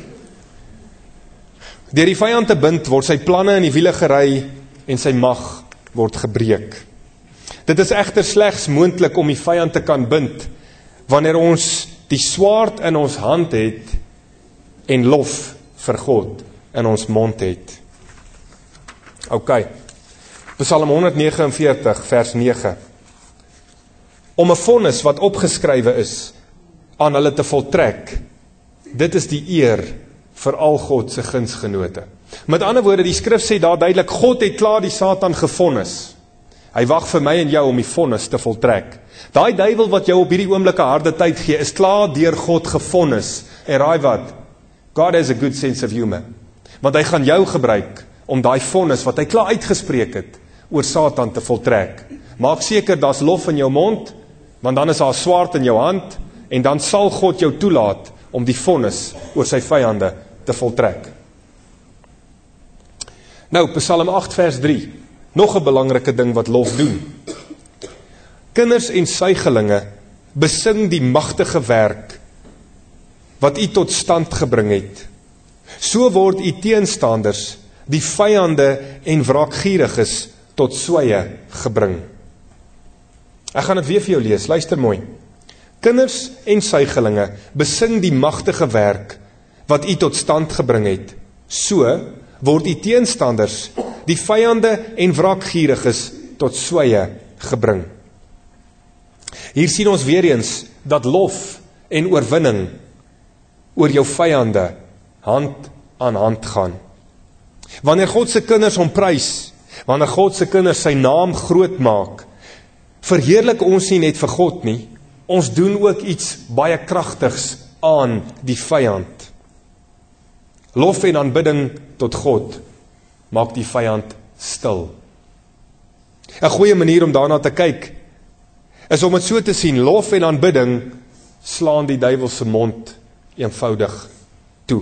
Speaker 1: Deur die vyand te bind, word sy planne in die wiele gery en sy mag word gebreek. Dit is egter slegs moontlik om die vyand te kan bind, wanneer ons die swaard in ons hand het en lof vir God in ons mond het. Ok, Psalm honderd vyf nege vers nege. Om 'n vonnis wat opgeskrywe is aan hulle te voltrek, dit is die eer vir al God se gunsgenote. Met ander woorde, die skrif sê daar duidelik, God het klaar die Satan gevonnis. Hy wag vir my en jou om die vonnis te voltrek. Daai duiwel wat jou op hierdie oomblike harde tyd gee, is klaar deur God gevonnis. En raai wat? God has a good sense of humor. Want hy gaan jou gebruik om daai vonnis wat hy klaar uitgespreek het oor Satan te voltrek. Maak seker daar's lof in jou mond, want dan is daar 'n swaard in jou hand, en dan sal God jou toelaat om die vonnis oor sy vyande te voltrek. Nou, Psalm agt vers drie. Nog 'n belangrike ding wat lof doen. Kinders en suigelinge besing die magtige werk wat u tot stand gebring het. So word u teenstanders, die vyande en wraakgieriges tot swye gebring. Ek gaan dit weer vir jou lees, luister mooi. Kinders en suigelinge besing die magtige werk wat u tot stand gebring het. So word u teenstanders, die vyande en wraakgieriges tot swye gebring. Hier sien ons weer eens dat lof en oorwinning oor jou vyande hand aan hand gaan. Wanneer God se kinders hom prys, wanneer God se kinders sy naam groot maak, verheerlik ons nie net vir God nie, ons doen ook iets baie kragtigs aan die vyand. Lof en aanbidding tot God maak die vyand stil. 'n Goeie manier om daarna te kyk is om dit so te sien, lof en aanbidding slaan die duiwel se mond eenvoudig toe.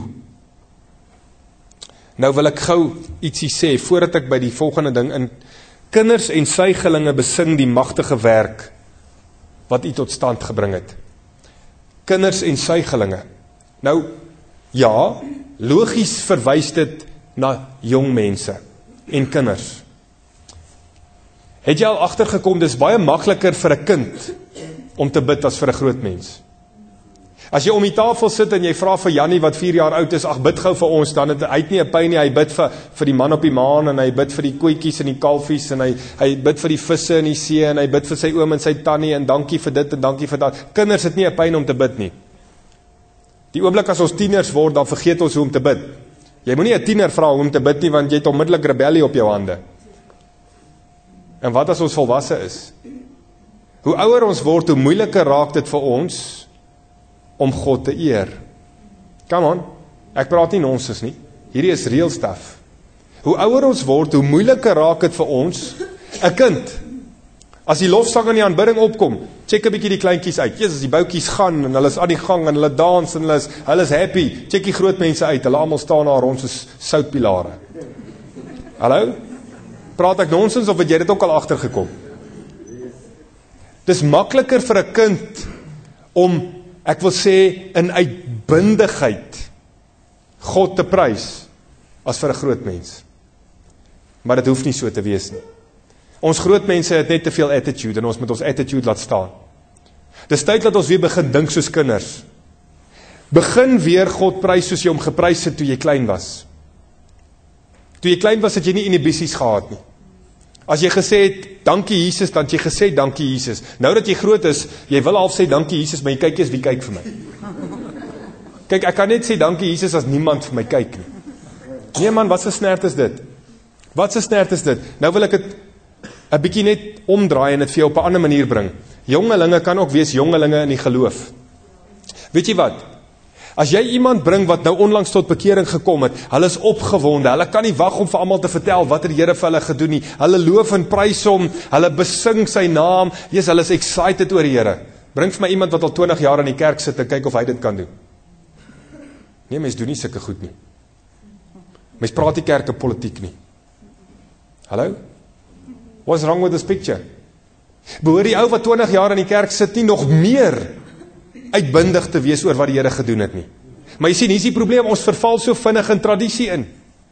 Speaker 1: Nou wil ek gou ietsie sê, voordat ek by die volgende ding in, kinders en suigelinge besing die magtige werk, wat U tot stand gebring het. Kinders en suigelinge. Nou, ja, logies verwys dit na jong mense en kinders. Het jy al agtergekom, dis baie makliker vir 'n kind om te bid as vir 'n groot mens. As jy om die tafel sit en jy vra vir Jannie wat vier jaar oud is, ag bid gou vir ons, dan het hy het nie 'n pyn nie, hy bid vir vir die man op die maan en hy bid vir die koetjies en die kalfies en hy hy bid vir die visse in die see en hy bid vir sy oom en sy tannie en dankie vir dit en dankie vir dat. Kinders het nie 'n pyn om te bid nie. Die oomblik as ons tieners word, dan vergeet ons hoe om te bid. Jy moenie 'n tiener vra hoe om te bid nie, want jy het onmiddellik rebellie op jou hande. En wat as ons volwasse is? Hoe ouer ons word, hoe moeiliker raak dit vir ons om God te eer. Come on, ek praat nie nonsens nie. Hierdie is real stuff. Hoe ouer ons word, hoe moeiliker raak dit vir ons, 'n kind. As die lofsang en die aanbidding opkom, check 'n bietjie die kleintjies uit. Jesus, die boutjies gaan en hulle is aan die gang en hulle dans en hulle is hulle is happy. Check die groot mense uit. Hulle almal staan daar rond soos soutpilare. Hallo? Praat ek nonsens of het jy dit ook al agtergekom? Dis makliker vir 'n kind om, ek wil sê, in uitbundigheid God te prys as vir 'n groot mens. Maar dit hoef nie so te wees nie. Ons groot mense het net te veel attitude en ons moet ons attitude laat staan. Dis tyd dat ons weer begin dink soos kinders. Begin weer God prys soos jy hom geprys het toe jy klein was. Toe jy klein was, het jy nie inhibisies gehad nie. As jy gesê het, dankie Jesus, dan het jy gesê, dankie Jesus. Nou dat jy groot is, jy wil half sê, dankie Jesus, maar jy kyk eens wie kyk vir my. Kyk, ek kan net sê, dankie Jesus, as niemand vir my kyk nie. Nee man, wat se snert is dit? Wat se snert is dit? Nou wil ek het 'n bietjie net omdraai en dit vir jou op 'n ander manier bring. Jongelinge kan ook wees jongelinge in die geloof. Weet jy wat? As jy iemand bring wat nou onlangs tot bekering gekom het, hulle is opgewonde, hulle kan nie wag om vir almal te vertel wat het die Here vir hulle gedoen nie. Hulle loof en prys hom, hulle besing sy naam. Jesus, hulle is excited oor die Here. Bring vir my iemand wat al twintig jaar in die kerk sit en kyk of hy dit kan doen. Nee, mens doen nie sulke goed nie. Mens praat die kerk in politiek nie. Hallo? What's wrong with this picture? Behoor die ou wat twintig jaar in die kerk sit nie nog meer uitbundig te wees oor wat die Here gedoen het nie. Maar jy sien, hier is die probleem, ons verval so vinnig in tradisie in.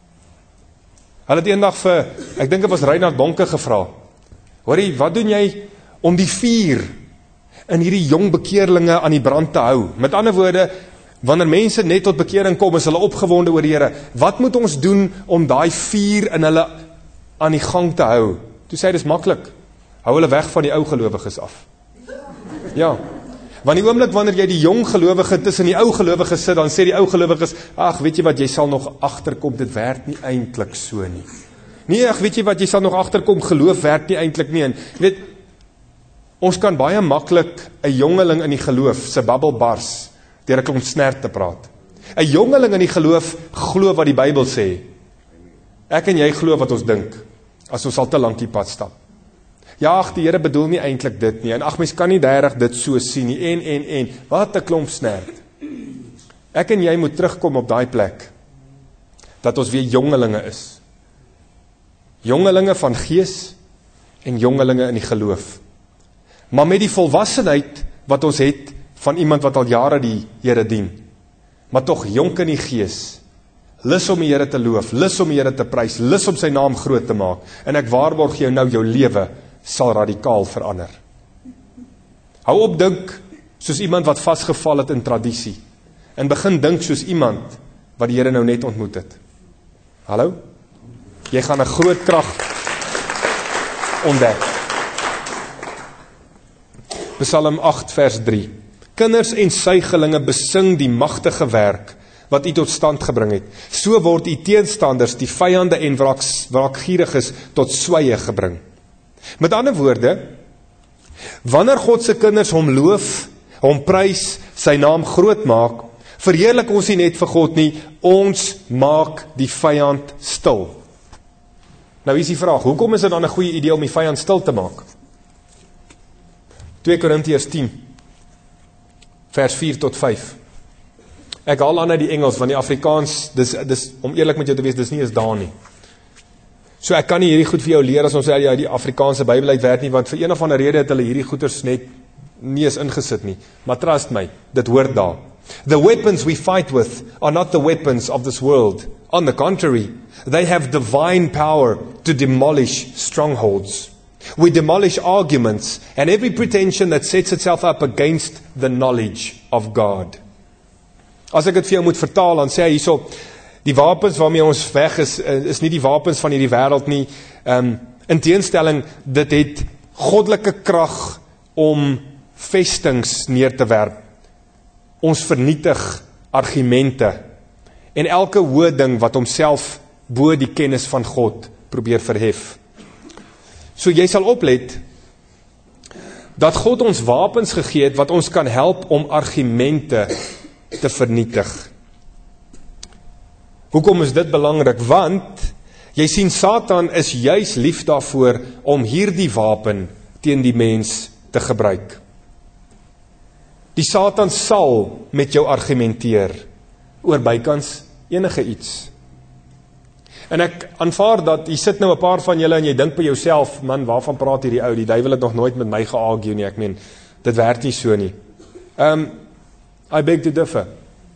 Speaker 1: Hulle het eendag vir, ek dink dit was Reinhard Bonke gevra, hoorie, wat doen jy om die vuur in hierdie jong bekeerlinge aan die brand te hou? Met ander woorde, wanneer mense net tot bekering kom, is hulle opgewonde oor die Here. Wat moet ons doen om daai vuur in hulle aan die gang te hou? Toe sê hy, dis maklik, hou hulle weg van die ou gelowiges af. Ja, want die oomblik wanneer jy die jong gelowige tussen die ou gelowiges sit, dan sê die ou gelowiges, ag, weet jy wat, jy sal nog agterkom, dit werk nie eintlik so nie. Nee, ag, weet jy wat, jy sal nog agterkom, geloof werk nie eintlik nie. En weet, ons kan baie maklik 'n jongeling in die geloof se babbel bars deur 'n klomp snert te praat. 'n Jongeling in die geloof glo wat die Bybel sê. Ek en jy glo wat ons dink, as ons al te lank die pad stap. Ja, ag, die Here bedoel nie eintlik dit nie, en ag, mens kan nie regtig dit so sien nie, en, en, en, wat 'n klomp snert. Ek en jy moet terugkom op daai plek, dat ons weer jongelinge is. Jongelinge van gees, en jongelinge in die geloof. Maar met die volwassenheid, wat ons het, van iemand wat al jare die Here dien, maar tog jonk in die gees, lus om die Here te loof, lus om die Here te prys, lus om sy naam groot te maak, en ek waarborg jou nou, jou lewe sal radikaal verander. Hou op dink soos iemand wat vasgeval het in tradisie, en begin dink soos iemand wat die Here nou net ontmoet het. Hallo? Jy gaan 'n groot krag ontdek. Psalm agt vers drie. Kinders en suigelinge besing die magtige werk wat U tot stand gebring het. So word U teenstanders, die vyande en wraakgieriges tot swye gebring. Met ander woorde, wanneer God se kinders hom loof, hom prys, sy naam groot maak, verheerlik ons nie net vir God nie, ons maak die vyand stil. Nou is die vraag, hoekom is dit dan 'n goeie idee om die vyand stil te maak? twee Korintiërs tien, vers vier tot vyf. Ek haal aan uit die Engels, want die Afrikaans, dis, dis, om eerlik met jou te wees, dis nie eens daar nie. So ek kan nie hierdie goed vir jou leer as ons sê, ja, die Afrikaanse Bybel uit werk nie, want vir een of ander rede het hulle hierdie goeders net nie eens ingesit nie. Maar trust my, dit hoort daar. The weapons we fight with are not the weapons of this world. On the contrary, they have divine power to demolish strongholds. We demolish arguments and every pretension that sets itself up against the knowledge of God. As ek dit vir jou moet vertaal, dan sê hy hierso, die wapens waarmee ons weg is, is nie die wapens van hierdie wêreld nie. Um, in teenstelling, dit het goddelike krag om vestings neer te werp. Ons vernietig argumente en elke hoë ding wat homself bo die kennis van God probeer verhef. So jy sal oplet dat God ons wapens gegee het wat ons kan help om argumente te vernietig. Hoekom is dit belangrik? Want jy sien Satan is juis lief daarvoor om hierdie wapen teen die mens te gebruik. Die Satan sal met jou argumenteer oor bykans enige iets. En ek aanvaar dat, jy sit nou 'n paar van julle en jy dink by jouself, man, waarvan praat hierdie ou? Die duiwel het nog nooit met my geargue nie, ek meen, dit werk nie so nie. Um, I beg to differ.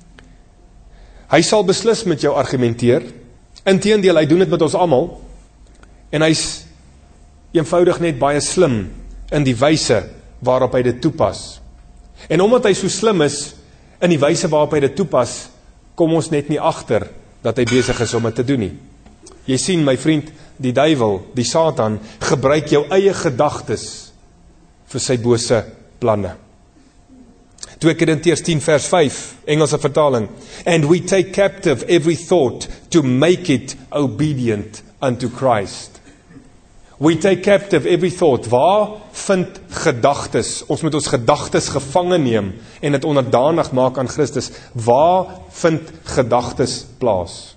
Speaker 1: Hy sal beslis met jou argumenteer, inteendeel, hy doen dit met ons almal, en hy's eenvoudig net baie slim in die wyse waarop hy dit toepas. En omdat hy so slim is, in die wyse waarop hy dit toepas, kom ons net nie agter dat hy besig is om dit te doen nie. Jy sien, my vriend, die duiwel, die Satan, gebruik jou eie gedagtes vir sy bose planne. twee Korintiërs tien vers vyf, Engelse vertaling. And we take captive every thought to make it obedient unto Christ. We take captive every thought. Waar vind gedagtes? Ons moet ons gedagtes gevange neem en dit onderdanig maak aan Christus. Waar vind gedagtes plaas?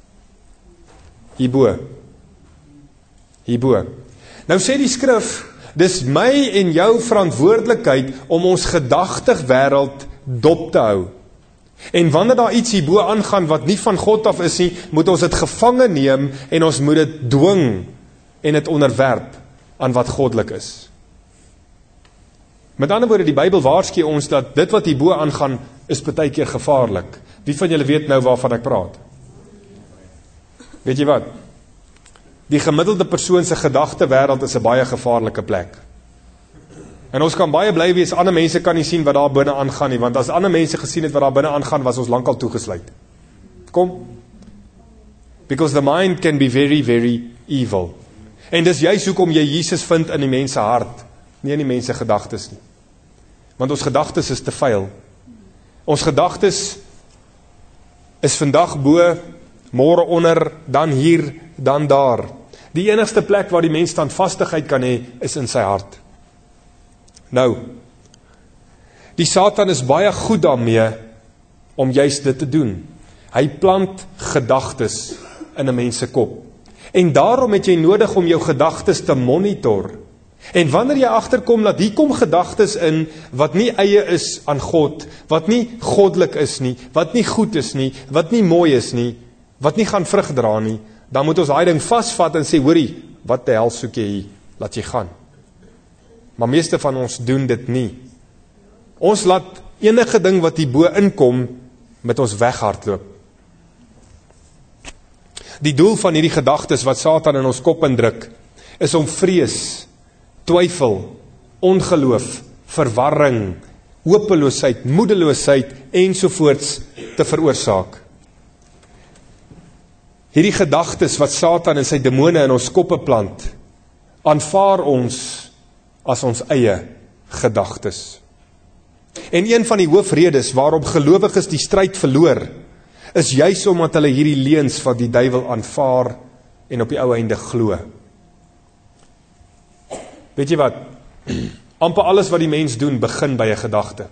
Speaker 1: Hierbo. Hierbo. Nou sê die skrif, dis my en jou verantwoordelikheid om ons gedagtig wêreld dop te hou. En wanneer daar iets hierbo aangaan wat nie van God af is nie, moet ons dit gevange neem en ons moet dit dwing en dit onderwerp aan wat goddelik is. Met ander woorde, die Bybel waarsku ons dat dit wat hierbo aangaan is baie keer gevaarlik. Wie van julle weet nou waarvan ek praat? Weet jy wat? Die gemiddelde persoon se gedagte wêreld is 'n baie gevaarlike plek. En ons kan baie bly wees, ander mense kan nie sien wat daar binne aangaan nie, want as ander mense gesien het wat daar binne aangaan, was ons lankal toegesluit. Kom. Because the mind can be very, very evil. En dis juist hoekom jy Jesus vind in die mense hart, nie in die mense gedagtes nie. Want ons gedagtes is te vuil. Ons gedagtes is vandag bo, môre onder, dan hier, dan daar. Die enigste plek waar die mens standvastigheid kan hê, is in sy hart. Nou, die Satan is baie goed daarmee om juist dit te doen. Hy plant gedagtes in 'n mens se kop. En daarom het jy nodig om jou gedagtes te monitor. En wanneer jy agterkom dat hier kom gedagtes in wat nie eie is aan God, wat nie goddelik is nie, wat nie goed is nie, wat nie mooi is nie, wat nie gaan vrug dra nie, dan moet ons daai ding vasvat en sê, hoorie, wat die hel soek jy hier? Laat jy gaan. Maar meeste van ons doen dit nie. Ons laat enige ding wat hierbo inkom met ons weghardloop. Die doel van hierdie gedagtes wat Satan in ons kop indruk, is om vrees, twyfel, ongeloof, verwarring, hopeloosheid, moedeloosheid ensovoorts te veroorsaak. Hierdie gedagtes wat Satan en sy demone in ons koppe plant, aanvaar ons as ons eie gedagtes. En een van die hoofredes waarom gelowiges die stryd verloor, is juis omdat hulle hierdie leuns van die duiwel aanvaar en op die ou einde glo. Weet jy wat? Amper alles wat die mens doen, begin by 'n gedagte.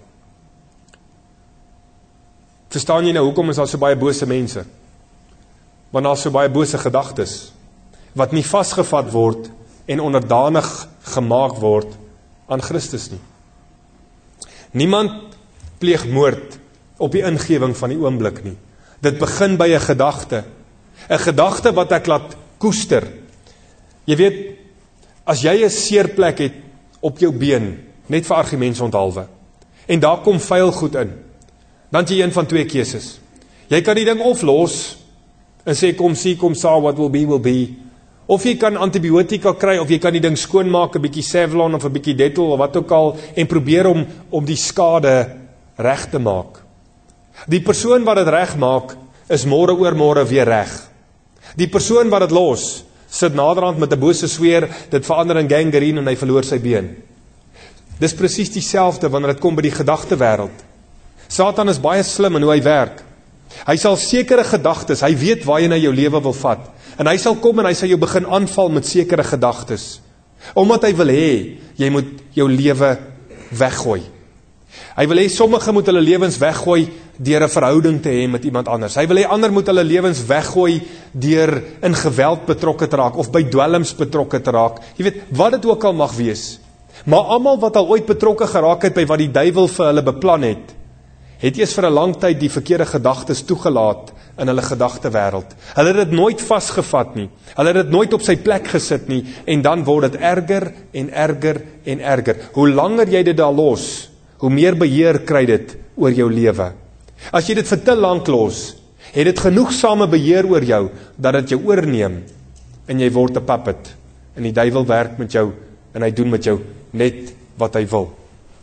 Speaker 1: Verstaan jy nou, hoekom is daar so baie bose mense? Want daar is so baie bose gedagtes, wat nie vasgevat word en onderdanig gemaak word aan Christus nie. Niemand pleeg moord op die ingewing van die oomblik nie. Dit begin by 'n gedagte. 'n Gedagte wat ek laat koester. Jy weet, as jy 'n seerplek het op jou been, net vir argumentsonthaalwe, en daar kom vuil goed in, dan het jy een van twee keuses. Jy kan die ding of los, en sê kom see, kom saw, what will be, will be. Of jy kan antibiotika kry, of jy kan die ding skoonmaak, 'n bietjie Savlon of 'n bietjie Dettol of wat ook al, en probeer om, om die skade reg te maak. Die persoon wat dit reg maak, is môre oor môre weer reg. Die persoon wat dit los, sit naderhand met 'n bose sweer, dit verander in gangrene en hy verloor sy been. Dis presies dieselfde wanneer dit kom by die gedagtewêreld. Satan is baie slim in hoe hy werk. Hy sal sekere gedagtes, hy weet waar jy na jou lewe wil vat, en hy sal kom en hy sal jou begin aanval met sekere gedagtes, omdat hy wil hê, jy moet jou lewe weggooi. Hy wil hê sommige moet hulle lewens weggooi deur 'n verhouding te hê met iemand anders. Hy wil hê ander moet hulle lewens weggooi deur in geweld betrokke te raak of by dwelms betrokke te raak. Jy weet, wat dit ook al mag wees. Maar almal wat al ooit betrokke geraak het by wat die duiwel vir hulle beplan het, het eers vir 'n lang tyd die verkeerde gedagtes toegelaat in hulle gedagtewêreld. Hulle het dit nooit vasgevat nie. Hulle het dit nooit op sy plek gesit nie, en dan word dit erger en erger en erger. Hoe langer jy dit daar los, hoe meer beheer kry dit oor jou lewe. As jy dit vir te lank los, het dit genoegsame beheer oor jou, dat dit jou oorneem, en jy word 'n puppet, en die duiwel werk met jou, en hy doen met jou net wat hy wil.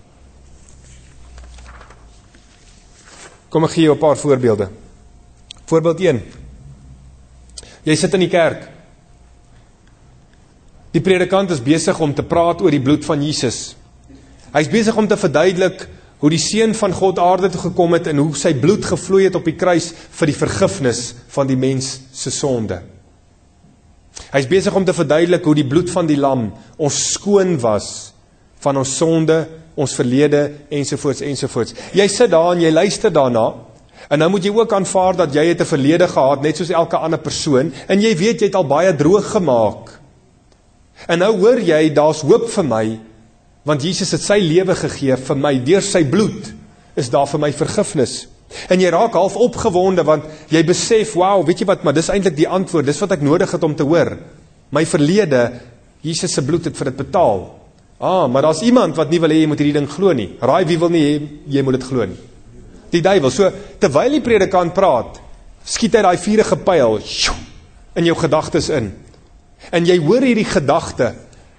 Speaker 1: Kom ek gee jou 'n paar voorbeelde. Voorbeeld een. Jy sit in die kerk. Die predikant is besig om te praat oor die bloed van Jesus. Hy is besig om te verduidelik hoe die seun van God aarde toe gekom het en hoe sy bloed gevloei het op die kruis vir die vergifnis van die mens se sonde. Hy is besig om te verduidelik hoe die bloed van die lam ons skoon was van ons sonde, ons verlede, ensovoorts, ensovoorts. Jy sit daar en jy luister daarna, en nou moet jy ook aanvaar dat jy het 'n verlede gehad, net soos elke ander persoon, en jy weet jy het al baie droog gemaak. En nou hoor jy, daar's hoop vir my, want Jesus het sy lewe gegee vir my, deur sy bloed is daar vir my vergifnis. En jy raak half opgewonde, want jy besef, wauw, weet jy wat, maar dis eintlik die antwoord, dis wat ek nodig het om te hoor. My verlede, Jesus se bloed het vir dit betaal. Ah, maar daar's iemand wat nie wil hê jy moet hierdie ding glo nie. Raai wie wil nie hê jy moet dit glo nie? Die duiwel. So, terwyl die predikant praat, skiet hy daai vuurige pyl in jou gedagtes in. En jy hoor hierdie gedagte,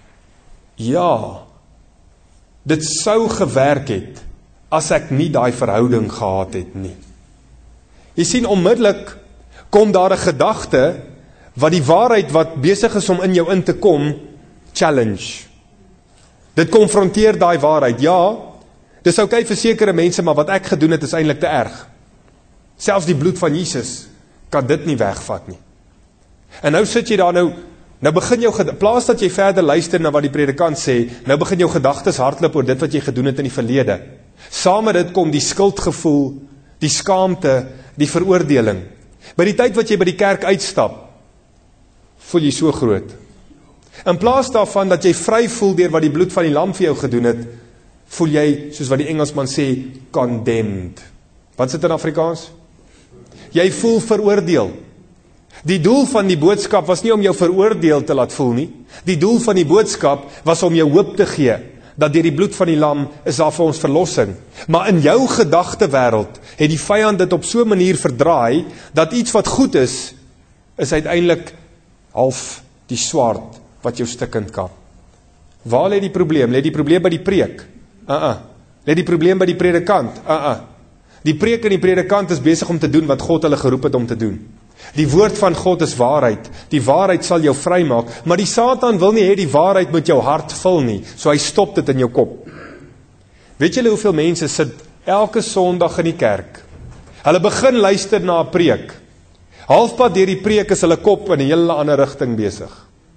Speaker 1: ja, dit sou gewerk het, as ek nie daai verhouding gehad het nie. Jy sien, onmiddellik kom daar 'n gedagte, wat die waarheid wat besig is om in jou in te kom, challenge. Dit konfronteer daai waarheid, ja, dis oukei vir sekere mense, maar wat ek gedoen het is eintlik te erg. Selfs die bloed van Jesus kan dit nie wegvat nie. En nou sit jy daar nou, nou begin jou, plaas dat jy verder luister na wat die predikant sê, nou begin jou gedagtes hardloop oor dit wat jy gedoen het in die verlede. Saam met dit kom die skuldgevoel, die skaamte, die veroordeling. By die tyd wat jy by die kerk uitstap, voel jy so groot. In plaas daarvan dat jy vry voel deur wat die bloed van die lam vir jou gedoen het, voel jy, soos wat die Engelsman sê, condemned. Wat sit in Afrikaans? Jy voel veroordeel. Die doel van die boodskap was nie om jou veroordeel te laat voel nie. Die doel van die boodskap was om jou hoop te gee, dat deur die bloed van die lam is daar vir ons verlossing. Maar in jou gedagtewêreld het die vyand dit op so 'n manier verdraai, dat iets wat goed is, is uiteindelik half die swaard wat jou stikkend kap. Waar lê die probleem? Lê die probleem by die preek? Uh-uh. Lê die probleem by die predikant? Uh-uh. Die preek en die predikant is besig om te doen wat God hulle geroep het om te doen. Die woord van God is waarheid. Die waarheid sal jou vrymaak, maar die Satan wil nie hê die waarheid met jou hart vul nie, so hy stop dit in jou kop. Weet julle hoeveel mense sit elke Sondag in die kerk? Hulle begin luister na 'n preek. Halfpad deur die preek is hulle kop in 'n hele ander rigting besig.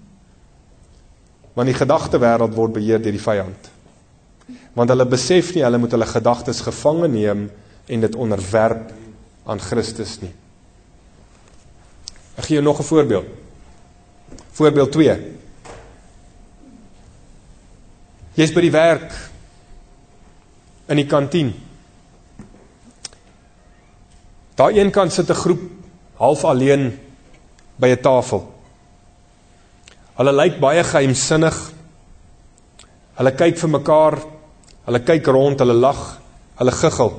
Speaker 1: Want die gedagtewêreld word beheer deur die vyand. Want hulle besef nie, hulle moet hulle gedagtes gevange neem en dit onderwerp aan Christus nie. Ek gee jou nog 'n voorbeeld. Voorbeeld twee. Jy is by die werk, in die kantien. Daar een kant sit 'n groep half alleen by 'n tafel. Hulle lyk baie geheimsinnig. Hulle kyk vir mekaar, hulle kyk rond, hulle lag, hulle giggel.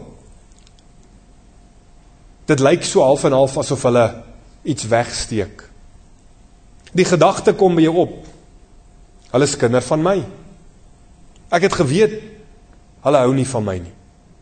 Speaker 1: Dit lyk so half en half asof hulle iets wegsteek. Die gedagte kom by jou op. Hulle is kinder van my. Ek het geweet, hulle hou nie van my nie.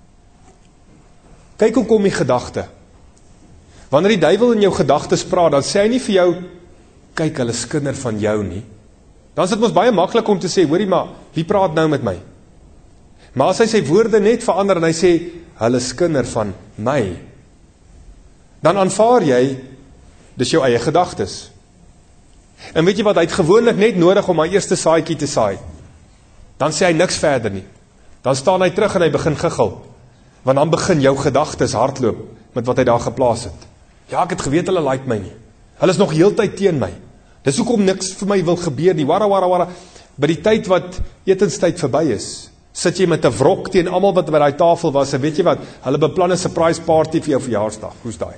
Speaker 1: Kyk hoe kom die gedagte. Wanneer die duiwel in jou gedagtes praat, dan sê hy nie vir jou, kyk, hulle is kinder van jou nie. Dan is dit mos baie maklik om te sê, hoorie maar, wie praat nou met my? Maar as hy sy woorde net verander en hy sê, hulle is kinder van my, dan aanvaar jy, dis jou eie gedagtes. En weet jy wat, hy het gewoonlik net nodig om my eerste saadjie te saai. Dan sê hy niks verder nie. Dan staan hy terug en hy begin giggel. Want dan begin jou gedagtes hardloop met wat hy daar geplaas het. Ja, ek het geweet hulle like my nie. Hulle is nog heeltyd teen my. Dis hoekom niks vir my wil gebeur nie. Wara, wara, wara. By die tyd wat etenstyd verby is, sit jy met 'n wrok teen almal wat by daai tafel was, en weet jy wat, hulle beplan 'n surprise party vir jou verjaarsdag. Hoe's daai?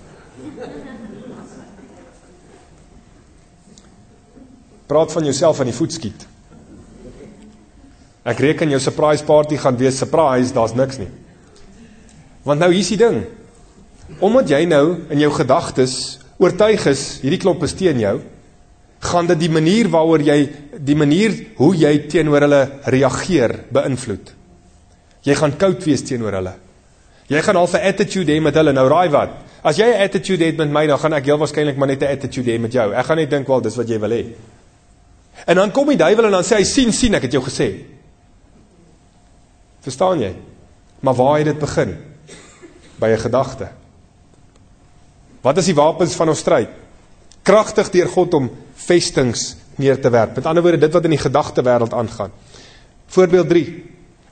Speaker 1: Praat van jouself aan die voet skiet. Ek reken jou surprise party gaan wees surprise, daar's niks nie. Want nou hier's die ding. Omdat jy nou in jou gedagtes oortuig is, hierdie klop is teen jou, gaan dit die manier waaroor jy, die manier hoe jy teenoor hulle reageer, beïnvloed. Jy gaan koud wees teenoor hulle. Jy gaan al 'n attitude hê met hulle. Nou raai wat? As jy 'n attitude het met my, dan gaan ek heel waarskynlik maar net 'n attitude hê met jou. Ek gaan net dink, wel, dis wat jy wil hê. En dan kom die duiwel en dan sê hy, sien, sien, ek het jou gesê. Verstaan jy? Maar waar het dit begin? By 'n gedagte. Wat is die wapens van ons stryd? Kragtig deur God om vestings neer te werp. Met ander woorde, dit wat in die gedagtewêreld aangaan. Voorbeeld drie.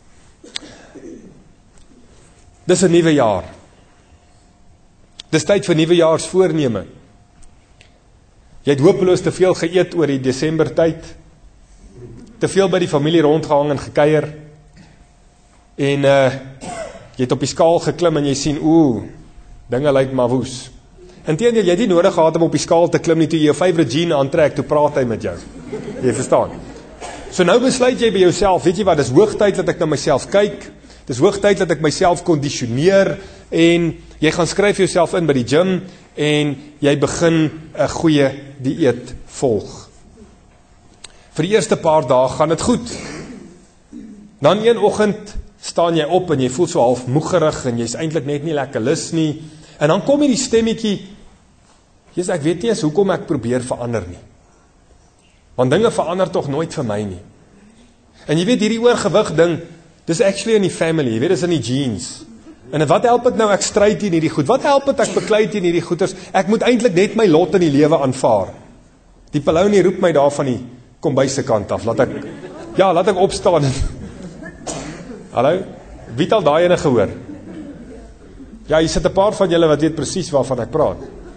Speaker 1: Dis 'n nuwe jaar. Dis tyd vir nuwejaarsvoorneme. Jy het hopeloos te veel geëet oor die Desember tyd. Te veel by die familie rondgehang en gekuier. En uh, jy het op die skaal geklim en jy sien, oeh, dinge lyk maar woes. Inteendeel, jy het nie nodig gehad om op die skaal te klim nie, toe jy jou favourite jean aantrek, toe praat hy met jou. Jy verstaan. So nou besluit jy by jouself, weet jy wat, dis hoogtyd dat ek na myself kyk, dis hoogtyd dat ek myself kondisioneer, en jy gaan skryf jouself in by die gym, en jy begin 'n goeie dieet volg. Vir die eerste paar dae gaan dit goed. Dan een oggend staan jy op en jy voel so half moegerig en jy's eintlik net nie lekker lus nie. En dan kom hierdie stemmetjie, Jesus, ek weet nie eens hoekom ek probeer verander nie. Want dinge verander tog nooit vir my nie. En jy weet hierdie oorgewig ding, dis actually in die family, jy weet dis in die genes. En wat help dit nou ek stry teen hierdie goed? Wat help dit ek beklei teen hierdie goeters? Ek moet eintlik net my lot in die lewe aanvaar. Die Pauline roep my daar van die kombuis se kant af. Laat ek ja, laat ek opstaan. Hallo? Wie het al daai ene gehoor? Ja, hier sit 'n paar van julle wat weet presies waarvan ek praat.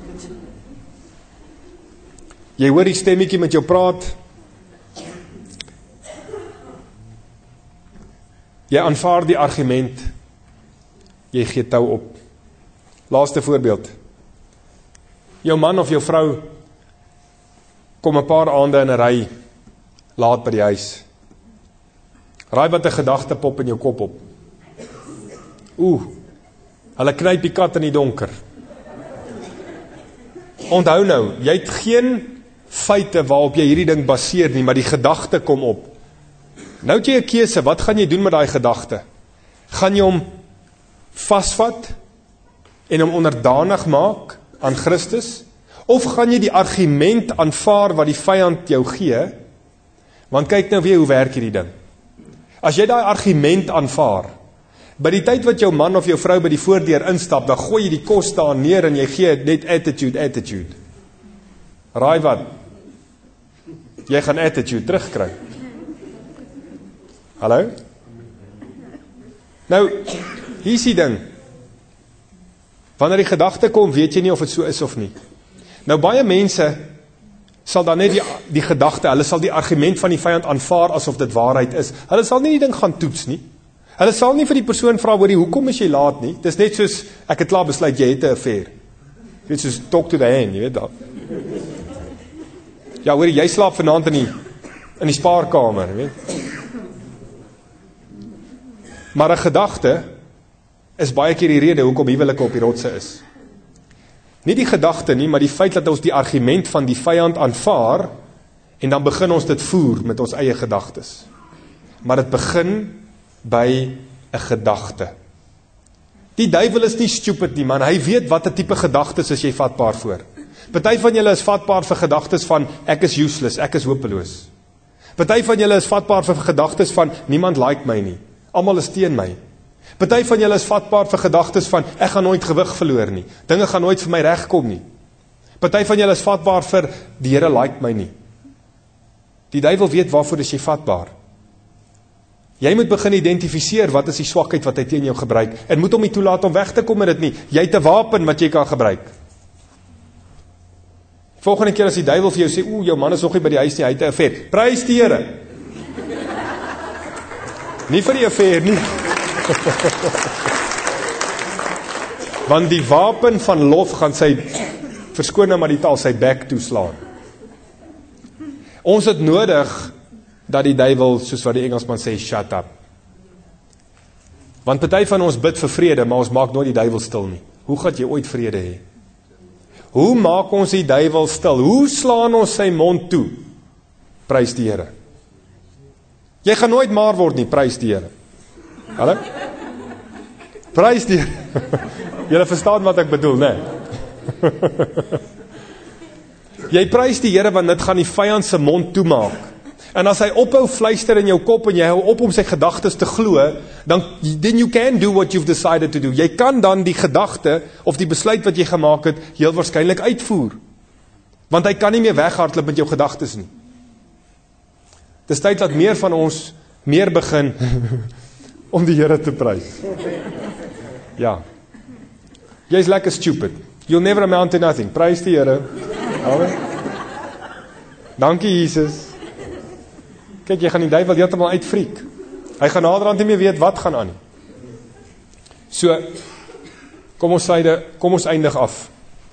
Speaker 1: Jy hoor die stemmetjie met jou praat. Jy aanvaar die argument. Jy gee tou op. Laaste voorbeeld. Jou man of jou vrou kom 'n paar aande in 'n ry laat by die huis. Raai wat 'n gedagte pop in jou kop op. Oeh, hulle knyp die kat in die donker. Onthou nou, jy het geen feite waarop jy hierdie ding baseer nie, maar die gedagte kom op. Nou het jy 'n keuse, wat gaan jy doen met daai gedagte? Gaan jy hom vasvat en hom onderdanig maak aan Christus? Of gaan jy die argument aanvaar wat die vyand jou gee? Want kyk nou weer hoe werk hierdie ding. As jy daai argument aanvaar, by die tyd wat jou man of jou vrou by die voordeur instap, dan gooi jy die kos daar neer en jy gee net attitude, attitude. Raai wat? Jy gaan attitude terugkry. Hallo? Nou, hier is die ding. Wanneer die gedagte kom, weet jy nie of dit so is of nie. Nou, baie mense sal dan net die, die gedagte, hulle sal die argument van die vyand aanvaar asof dit waarheid is. Hulle sal nie die ding gaan toets nie. Hulle sal nie vir die persoon vra, hoorie, hoekom is jy laat nie? Dis net soos, ek het klaar besluit, jy het 'n affair. Jy weet, soos talk to the hand, jy weet dat. Ja, hoor, jy slaap vanaand in die, in die spaarkamer, jy weet. Maar 'n gedagte is baie keer die rede hoekom huwelike op die rotse is. Nie die gedagte nie, maar die feit dat ons die argument van die vyand aanvaar, en dan begin ons dit voer met ons eie gedagtes. Maar dit begin by 'n gedagte. Die duiwel is nie stupid nie, man. Hy weet wat 'n tipe gedagtes is jy vatbaar voor. Party van julle is vatbaar vir gedagtes van ek is useless, ek is hopeloos. Party van julle is vatbaar vir gedagtes van niemand like my nie. Almal is teen my. Party van julle is vatbaar vir gedagtes van ek gaan nooit gewig verloor nie. Dinge gaan nooit vir my regkom nie. Party van julle is vatbaar vir die Here like my nie. Die duiwel weet waarvoor is jy vatbaar. Jy moet begin identifiseer wat is die swakheid wat hy teen jou gebruik en moet hom nie toelaat om weg te kom met dit nie. Jy het 'n wapen wat jy kan gebruik. Volgende keer as die duiwel vir jou sê, "Oeh, jou man is nog nie by die huis nie, hy het 'n affair." Prys die Here. Nie vir die affair nie. Want die wapen van lof gaan sy, verskoon nou maar die taal, sy bek toeslaan. Ons het nodig dat die duiwel, soos wat die Engelsman sê, shut up. Want party van ons bid vir vrede, maar ons maak nooit die duiwel stil nie. Hoe gaan jy ooit vrede hê? Hoe maak ons die duiwel stil? Hoe slaan ons sy mond toe? Prys die Here. Jy gaan nooit maar word nie, prys die Here. Hallo? Prys die Here. Julle verstaan wat ek bedoel, né? Jy prys die Here want dit gaan die vyand se mond toemaak. En as hy ophou fluister in jou kop en jy hou op om sy gedagtes te glo, dan then you can do what you've decided to do. Jy kan dan die gedagte of die besluit wat jy gemaak het, heel waarskynlik uitvoer. Want hy kan nie meer weghardloop met jou gedagtes nie. Dis tyd dat meer van ons meer begin om die Here te prys. Ja. Jy's lekker stupid. You'll never amount to nothing. Prys die Here. Amen. Dankie Jesus. Kyk, jy gaan die duiwel heeltemal uitfriek. Hy gaan naderhand nie meer weet wat gaan aan nie. So, kom ons syde, kom ons eindig af.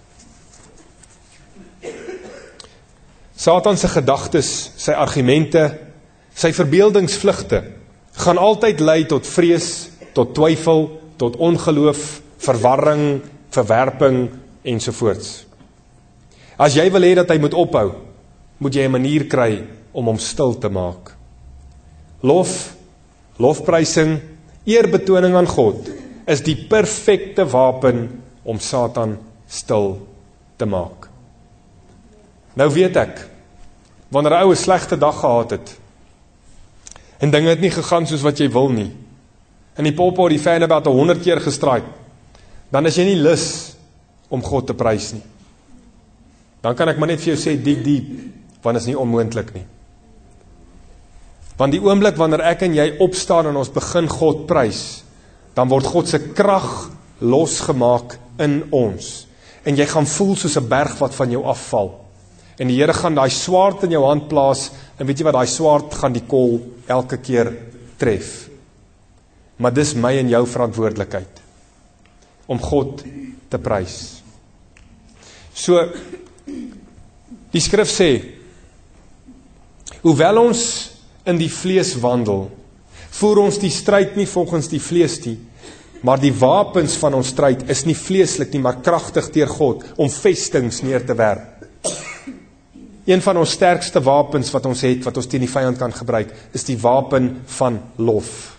Speaker 1: Satan se gedagtes, sy argumente, sy verbeeldingsvlugte, gaan altyd lei tot vrees, tot twyfel, tot ongeloof, verwarring, verwerping, ensovoorts. As jy wil hê dat hy moet ophou, moet jy 'n manier kry om hom stil te maak. Lof, lofprysing, eerbetoning aan God, is die perfekte wapen om Satan stil te maak. Nou weet ek, wanneer 'n ou 'n slegte dag gehad het, en dinge het nie gegaan soos wat jy wil nie, en die popo die fan about honderd keer gestraai, dan is jy nie lus om God te prys nie. Dan kan ek maar net vir jou sê, dig diep, want is nie onmoontlik nie. Want die oomblik wanneer ek en jy opstaan en ons begin God prys, dan word God se krag losgemaak in ons. En jy gaan voel soos 'n berg wat van jou afval. En die Here gaan daai swaard in jou hand plaas, en weet jy wat, daai swaard gaan die kol elke keer tref. Maar dis my en jou verantwoordelikheid, om God te prys. So, die skrif sê, hoewel ons in die vlees wandel, voer ons die stryd nie volgens die vlees nie, maar die wapens van ons stryd is nie vleeslik nie, maar kragtig deur God, om vestings neer te werp. Een van ons sterkste wapens wat ons het, wat ons teen die vyand kan gebruik, is die wapen van lof.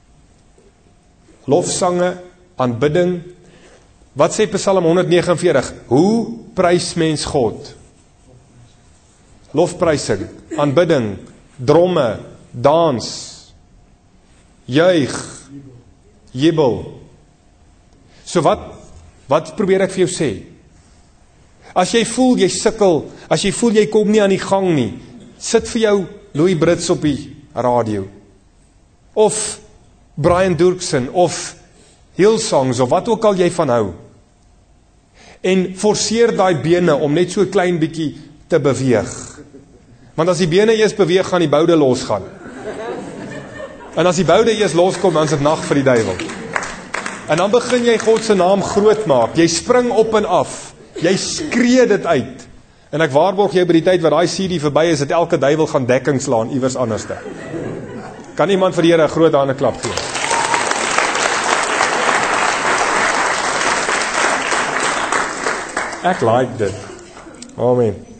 Speaker 1: Lofsange, aanbidding. Wat sê Psalm honderd vyf nege? Hoe prys mens God? Lofprysing, aanbidding, dromme, dans, juig, jubel. So wat, wat probeer ek vir jou sê? As jy voel jy sukkel, as jy voel jy kom nie aan die gang nie, sit vir jou Louis Brits op die radio, of Brian Doerksen, of Hillsongs, of wat ook al jy van hou, en forceer daai bene om net so 'n klein bietjie te beweeg. Want as die bene eers beweeg, gaan die boude losgaan. En as die boude eers loskom, dan is dit nag vir die duiwel. En dan begin jy God se naam groot maak. Jy spring op en af. Jy skree dit uit. En ek waarborg jou by die tyd wat daai C D verby is, dat elke duiwel gaan dekking slaan iewers anderste. Kan iemand vir die Here 'n groot hande klap gee? Ek like dit. Amen.